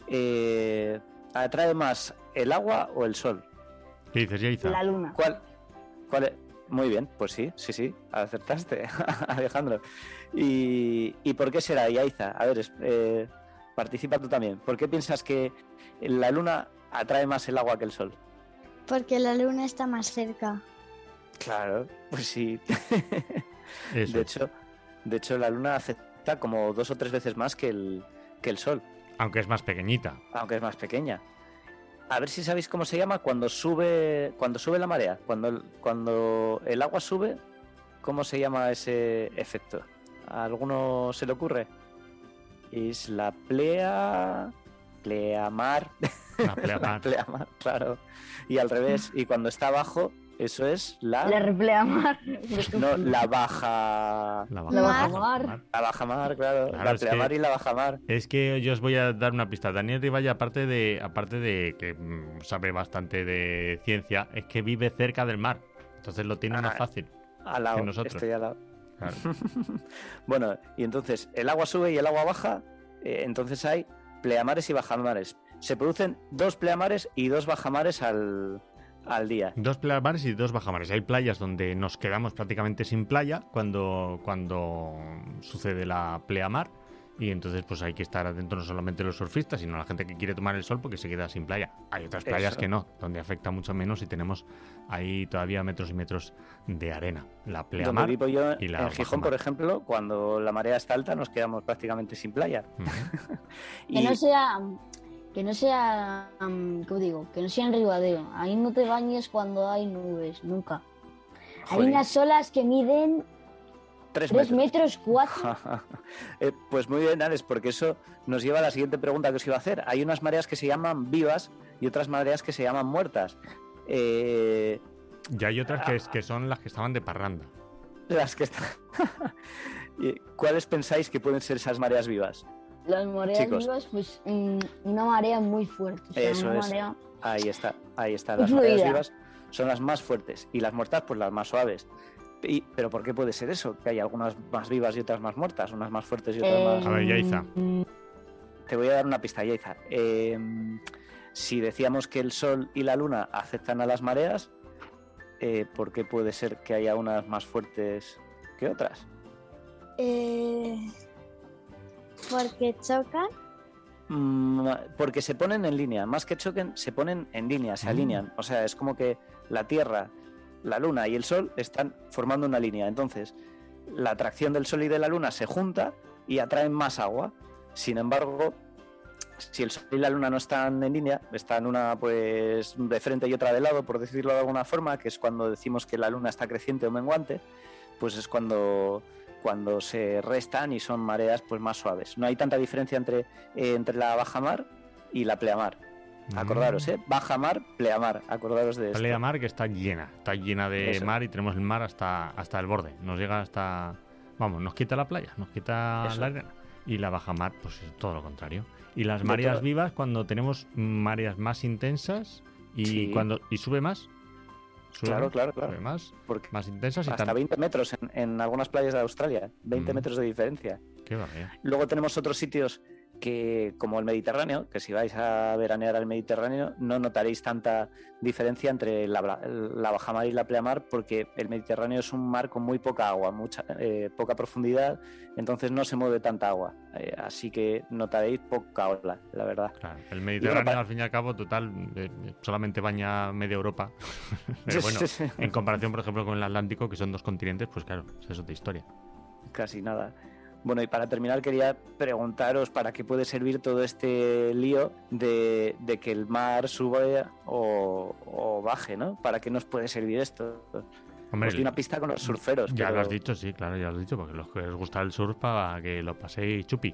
[SPEAKER 14] eh, ¿atrae más el agua o el sol?
[SPEAKER 1] ¿Qué dices, Yaiza?
[SPEAKER 5] La luna.
[SPEAKER 14] ¿Cuál, cuál es? Muy bien, pues sí, sí, sí, acertaste, Alejandro. ¿Y, ¿Y por qué será, Yaiza? A ver, eh, participa tú también. ¿Por qué piensas que la luna atrae más el agua que el sol?
[SPEAKER 6] Porque la luna está más cerca.
[SPEAKER 14] Claro, pues sí.
[SPEAKER 1] Eso.
[SPEAKER 14] De hecho, de hecho, la luna afecta como dos o tres veces más que el, que el sol,
[SPEAKER 1] Aunque es más pequeñita.
[SPEAKER 14] aunque es más pequeña. A ver si sabéis cómo se llama cuando sube cuando sube la marea, cuando el, cuando el agua sube, ¿cómo se llama ese efecto? ¿A alguno se le ocurre? Es la plea... pleamar.
[SPEAKER 1] La pleamar.
[SPEAKER 14] La pleamar, claro. Y al revés, y cuando está abajo, eso es la...
[SPEAKER 5] La repleamar.
[SPEAKER 14] No, la baja...
[SPEAKER 1] La
[SPEAKER 5] La bajamar.
[SPEAKER 14] La bajamar, claro.
[SPEAKER 1] Claro,
[SPEAKER 14] la
[SPEAKER 1] es
[SPEAKER 14] pleamar
[SPEAKER 1] que-
[SPEAKER 14] y la bajamar.
[SPEAKER 1] Es que yo os voy a dar una pista. Daniel Rivalla, aparte de, aparte de que mm, sabe bastante de ciencia, es que vive cerca del mar. Entonces lo tiene más
[SPEAKER 14] Ah,
[SPEAKER 1] fácil
[SPEAKER 14] Al lado,
[SPEAKER 1] que nosotros.
[SPEAKER 14] estoy al lado.
[SPEAKER 1] Claro.
[SPEAKER 14] Bueno, y entonces el agua sube y el agua baja, eh, entonces hay pleamares y bajamares. Se producen dos pleamares y dos bajamares al, al día.
[SPEAKER 1] Dos pleamares y dos bajamares. Hay playas donde nos quedamos prácticamente sin playa cuando, cuando sucede la pleamar. Y entonces pues hay que estar atentos no solamente los surfistas, sino la gente que quiere tomar el sol porque se queda sin playa. Hay otras playas
[SPEAKER 14] Eso.
[SPEAKER 1] que no, donde afecta mucho menos y tenemos ahí todavía metros y metros de arena. La
[SPEAKER 14] Donde
[SPEAKER 1] pleamar
[SPEAKER 14] vivo yo,
[SPEAKER 1] y la
[SPEAKER 14] en Gijón,
[SPEAKER 1] bajamar.
[SPEAKER 14] por ejemplo, cuando la marea está alta nos quedamos prácticamente sin playa.
[SPEAKER 5] Que
[SPEAKER 14] Y-
[SPEAKER 5] no sea, que no sea, um, ¿cómo digo? Que no sea en Ribadeo. Ahí no te bañes cuando hay nubes, nunca. Hay
[SPEAKER 14] Joder.
[SPEAKER 5] unas olas que miden
[SPEAKER 14] Tres
[SPEAKER 5] tres
[SPEAKER 14] metros.
[SPEAKER 5] metros cuatro.
[SPEAKER 14] Eh, pues muy bien, Alex, porque eso nos lleva a la siguiente pregunta que os iba a hacer. Hay unas mareas que se llaman vivas y otras mareas que se llaman muertas. Eh,
[SPEAKER 1] Y hay otras que, es- que son las que estaban de parranda.
[SPEAKER 14] las que están... ¿Y ¿Cuáles pensáis que pueden ser esas mareas vivas?
[SPEAKER 5] Las mareas
[SPEAKER 14] Chicos.
[SPEAKER 5] vivas, pues mm, una marea muy fuerte. O sea,
[SPEAKER 14] Eso
[SPEAKER 5] una
[SPEAKER 14] es.
[SPEAKER 5] marea-
[SPEAKER 14] Ahí está, ahí está. Las
[SPEAKER 5] Fluida.
[SPEAKER 14] mareas vivas son las más fuertes y las muertas, pues las más suaves. Y, ¿Pero por qué puede ser eso? Que hay algunas más vivas y otras más muertas, unas más fuertes y otras
[SPEAKER 5] Eh,
[SPEAKER 14] más...
[SPEAKER 1] A ver, Yaiza.
[SPEAKER 14] Te voy a dar una pista, Yaiza. Eh, si decíamos que el Sol y la Luna afectan a las mareas, eh, ¿por qué puede ser que haya unas más fuertes que otras?
[SPEAKER 6] Eh, porque chocan.
[SPEAKER 14] Mm, porque se ponen en línea, más que choquen, se ponen en línea, se
[SPEAKER 1] Mm.
[SPEAKER 14] alinean. O sea, es como que la Tierra, la Luna y el Sol están formando una línea. Entonces, la atracción del Sol y de la Luna se junta y atraen más agua. Sin embargo, si el Sol y la Luna no están en línea, están una pues de frente y otra de lado, por decirlo de alguna forma, que es cuando decimos que la Luna está creciente o menguante, pues es cuando cuando se restan y son mareas pues más suaves. No hay tanta diferencia entre, eh, entre la bajamar y la pleamar. Acordaros, ¿eh? Bajamar, pleamar. Acordaros de esto.
[SPEAKER 1] Pleamar que está llena, está llena de
[SPEAKER 14] Eso.
[SPEAKER 1] mar y tenemos el mar hasta, hasta el borde. Nos llega hasta... Vamos, nos quita la playa, nos quita
[SPEAKER 14] Eso.
[SPEAKER 1] la arena. Y la bajamar, pues es todo lo contrario. Y las
[SPEAKER 14] De
[SPEAKER 1] mareas
[SPEAKER 14] todo.
[SPEAKER 1] vivas cuando tenemos mareas más intensas y
[SPEAKER 14] Sí.
[SPEAKER 1] cuando y sube más. Sube
[SPEAKER 14] Claro,
[SPEAKER 1] más,
[SPEAKER 14] claro, claro.
[SPEAKER 1] Sube más,
[SPEAKER 14] Porque
[SPEAKER 1] más intensas y
[SPEAKER 14] hasta
[SPEAKER 1] tan...
[SPEAKER 14] veinte metros en, en algunas playas de Australia. veinte
[SPEAKER 1] Mm.
[SPEAKER 14] metros de diferencia.
[SPEAKER 1] Qué barbaridad.
[SPEAKER 14] Luego tenemos otros sitios que, como el Mediterráneo, que si vais a veranear al Mediterráneo no notaréis tanta diferencia entre la, bla- la bajamar y la pleamar, porque el Mediterráneo es un mar con muy poca agua, mucha eh, poca profundidad, entonces no se mueve tanta agua. Eh, así que notaréis poca ola, la verdad.
[SPEAKER 1] Claro, el Mediterráneo,
[SPEAKER 14] pa-
[SPEAKER 1] al fin y al cabo, total, eh, solamente baña media Europa. Pero bueno,
[SPEAKER 14] Sí, sí, sí.
[SPEAKER 1] en comparación, por ejemplo, con el Atlántico, que son dos continentes, pues claro, esa es otra historia.
[SPEAKER 14] Casi nada. Bueno, y para terminar quería preguntaros para qué puede servir todo este lío de, de que el mar sube o, o baje, ¿no? ¿Para qué nos puede servir esto?
[SPEAKER 1] Hombre,
[SPEAKER 14] Os di una pista con los surferos.
[SPEAKER 1] Ya
[SPEAKER 14] pero-
[SPEAKER 1] lo has dicho, sí, claro, ya lo has dicho, porque los que os gusta el surf para que lo paséis chupi.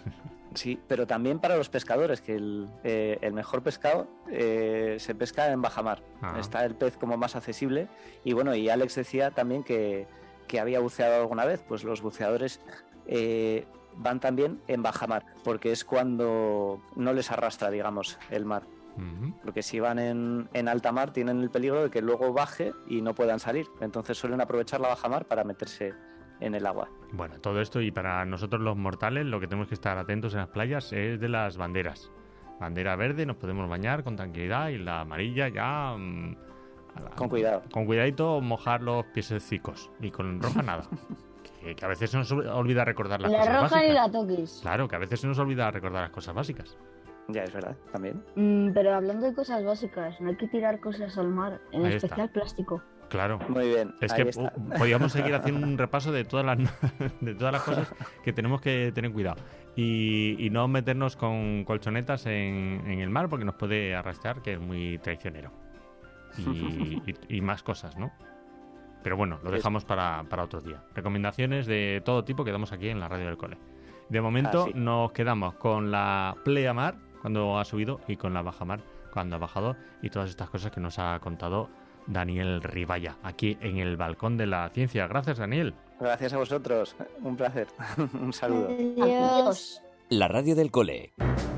[SPEAKER 14] Sí, pero también para los pescadores, que el, eh, el mejor pescado eh, se pesca en bajamar.
[SPEAKER 1] Ah.
[SPEAKER 14] Está el pez como más accesible. Y bueno, y Alex decía también que, que había buceado alguna vez. Pues los buceadores eh, van también en bajamar, porque es cuando no les arrastra, digamos, el mar.
[SPEAKER 1] Ujú.
[SPEAKER 14] Porque si van en, en alta mar tienen el peligro de que luego baje y no puedan salir. Entonces suelen aprovechar la bajamar para meterse en el agua.
[SPEAKER 1] Bueno, todo esto y para nosotros los mortales lo que tenemos que estar atentos en las playas es de las banderas. Bandera verde, nos podemos bañar con tranquilidad, y la amarilla ya... Mmm,
[SPEAKER 14] con cuidado.
[SPEAKER 1] Con cuidadito mojar los piececicos. Y con roja nada. que, que a veces se nos olvida recordar las
[SPEAKER 5] la
[SPEAKER 1] cosas básicas.
[SPEAKER 5] La roja ni la toques.
[SPEAKER 1] Claro, que a veces se nos olvida recordar las cosas básicas.
[SPEAKER 14] Ya, es verdad, también.
[SPEAKER 5] Mm, pero hablando de cosas básicas, no hay que tirar cosas al mar, en
[SPEAKER 1] Ahí
[SPEAKER 5] especial
[SPEAKER 1] está.
[SPEAKER 5] Plástico.
[SPEAKER 1] Claro.
[SPEAKER 14] Muy bien.
[SPEAKER 1] Es
[SPEAKER 14] ahí
[SPEAKER 1] que
[SPEAKER 14] está.
[SPEAKER 1] podríamos seguir haciendo un repaso de todas las de todas las cosas que tenemos que tener cuidado. Y, y no meternos con colchonetas en, en el mar porque nos puede arrastrar, que es muy traicionero. Y, y, y más cosas, ¿no? Pero bueno, lo dejamos para, para otro día. Recomendaciones de todo tipo que damos aquí en la radio del cole. De momento
[SPEAKER 14] Ah, sí.
[SPEAKER 1] nos quedamos con la pleamar cuando ha subido y con la bajamar cuando ha bajado, y todas estas cosas que nos ha contado Daniel Ribaya aquí en el Balcón de la Ciencia. Gracias, Daniel.
[SPEAKER 14] Gracias a vosotros. Un placer. Un saludo.
[SPEAKER 6] Adiós.
[SPEAKER 2] La radio del cole.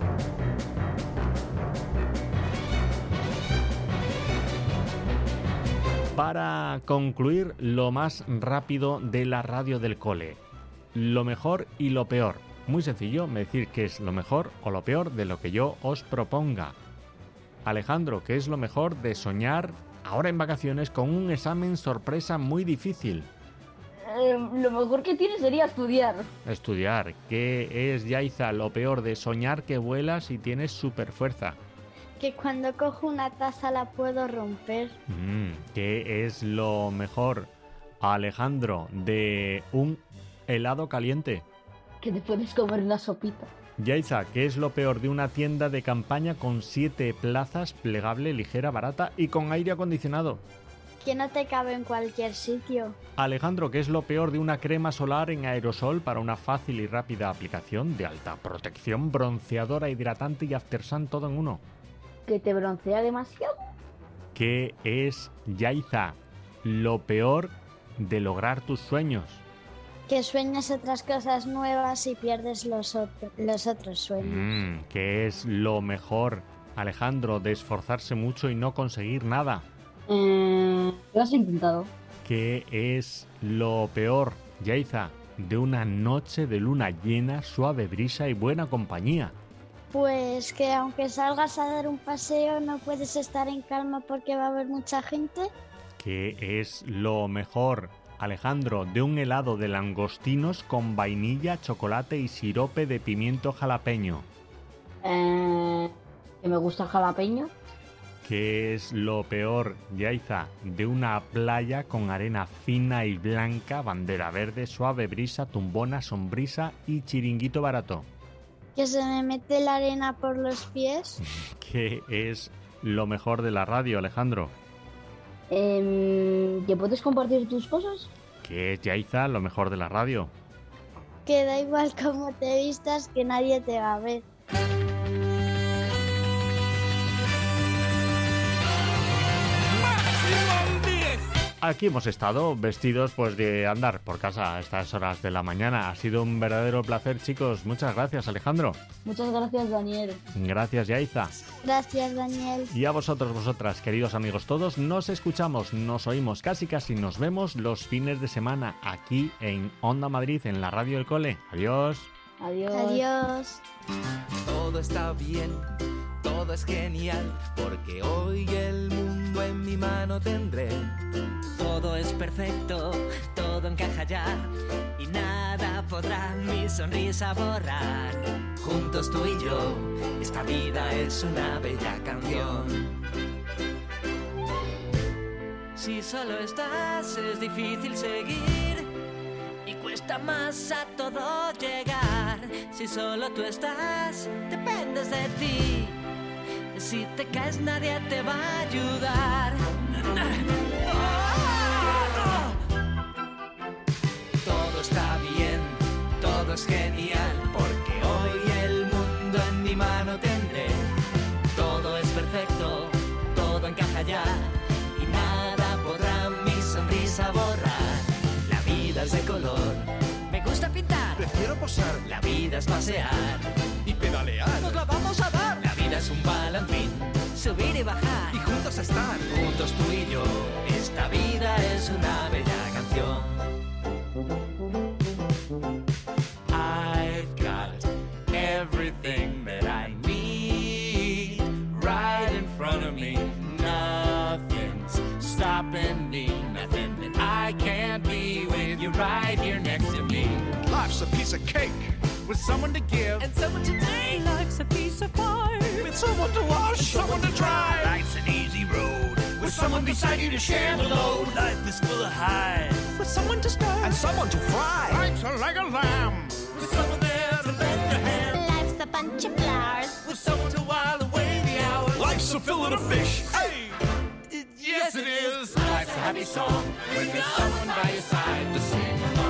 [SPEAKER 1] Para concluir, lo más rápido de la radio del cole. Lo mejor y lo peor. Muy sencillo, me decir qué es lo mejor o lo peor de lo que yo os proponga. Alejandro, ¿qué es lo mejor de soñar ahora en vacaciones con un examen sorpresa muy difícil?
[SPEAKER 5] Eh, lo mejor que tiene sería estudiar.
[SPEAKER 1] Estudiar. ¿Qué es, Yaiza, lo peor de soñar que vuelas y tienes super fuerza?
[SPEAKER 6] Que cuando cojo una taza la puedo romper.
[SPEAKER 1] Mm, ¿Qué es lo mejor, Alejandro, de un helado caliente?
[SPEAKER 5] Que te puedes comer una sopita.
[SPEAKER 1] Yaiza, ¿qué es lo peor de una tienda de campaña con siete plazas, plegable, ligera, barata y con aire acondicionado?
[SPEAKER 6] Que no te cabe en cualquier sitio.
[SPEAKER 1] Alejandro, ¿qué es lo peor de una crema solar en aerosol para una fácil y rápida aplicación de alta protección, bronceadora, hidratante y after sun todo en uno?
[SPEAKER 5] Que te broncea demasiado.
[SPEAKER 1] ¿Qué es, Yaiza, lo peor de lograr tus sueños?
[SPEAKER 6] Que sueñas otras cosas nuevas y pierdes los, otro- los otros sueños.
[SPEAKER 1] Mm, ¿Qué es lo mejor, Alejandro, de esforzarse mucho y no conseguir nada?
[SPEAKER 5] Eh, lo has intentado.
[SPEAKER 1] ¿Qué es lo peor, Yaiza, de una noche de luna llena, suave brisa y buena compañía?
[SPEAKER 6] Pues que aunque salgas a dar un paseo no puedes estar en calma porque va a haber mucha gente.
[SPEAKER 1] ¿Qué es lo mejor, Alejandro, de un helado de langostinos con vainilla, chocolate y sirope de pimiento jalapeño?
[SPEAKER 5] Eh, que me gusta el jalapeño.
[SPEAKER 1] ¿Qué es lo peor, Yaiza, de una playa con arena fina y blanca, bandera verde, suave brisa, tumbona, sombrisa y chiringuito barato?
[SPEAKER 6] Que se me mete la arena por los pies.
[SPEAKER 1] ¿Qué es lo mejor de la radio, Alejandro?
[SPEAKER 5] Eh, ¿Que puedes compartir tus cosas?
[SPEAKER 1] ¿Qué es, Yaiza, lo mejor de la radio?
[SPEAKER 6] Que da igual cómo te vistas, que nadie te va a ver.
[SPEAKER 1] Aquí hemos estado vestidos pues de andar por casa a estas horas de la mañana. Ha sido un verdadero placer, chicos. Muchas gracias, Alejandro.
[SPEAKER 5] Muchas gracias, Daniel.
[SPEAKER 1] Gracias, Yaiza.
[SPEAKER 6] Gracias, Daniel.
[SPEAKER 1] Y a vosotros, vosotras, queridos amigos todos, nos escuchamos, nos oímos, casi casi nos vemos los fines de semana aquí en Onda Madrid, en la radio del cole. Adiós.
[SPEAKER 5] Adiós.
[SPEAKER 6] Adiós.
[SPEAKER 11] Todo está bien, todo es genial, porque hoy el mundo en mi mano tendré.
[SPEAKER 3] Todo es perfecto, todo encaja ya y nada podrá mi sonrisa borrar. Juntos tú y yo, esta vida es una bella canción. Si solo estás es difícil seguir y cuesta más a todo llegar. Si solo tú estás, dependes de ti. Si te caes nadie te va a ayudar. Todo está bien, todo es genial, porque hoy el mundo en mi mano tendré. Todo es perfecto, todo encaja ya y nada podrá mi sonrisa borrar. La vida es de color, me gusta pintar,
[SPEAKER 4] Prefiero posar
[SPEAKER 3] la vida es pasear,
[SPEAKER 4] y pedalear.
[SPEAKER 3] nos la vamos a dar. La vida es un balancín, subir y bajar,
[SPEAKER 4] Y juntos estar.
[SPEAKER 3] juntos tú y yo, esta vida es una bella canción. I've got everything that I need.
[SPEAKER 4] Life's a cake with someone to give
[SPEAKER 3] and someone to take.
[SPEAKER 15] Life's a piece of pie
[SPEAKER 4] with someone to wash, and someone to dry.
[SPEAKER 3] Life's an easy road with someone beside you to share the load. Life is full of highs
[SPEAKER 15] with someone to stir
[SPEAKER 4] and someone to fry. Life's a like a lamb
[SPEAKER 3] with someone there to lend a hand.
[SPEAKER 6] Life's a bunch of flowers
[SPEAKER 3] with someone to while away the hours.
[SPEAKER 4] Life's a fillet of fish. Hey!
[SPEAKER 3] Yes, it is. Life's a happy song when there's someone by your side to sing along.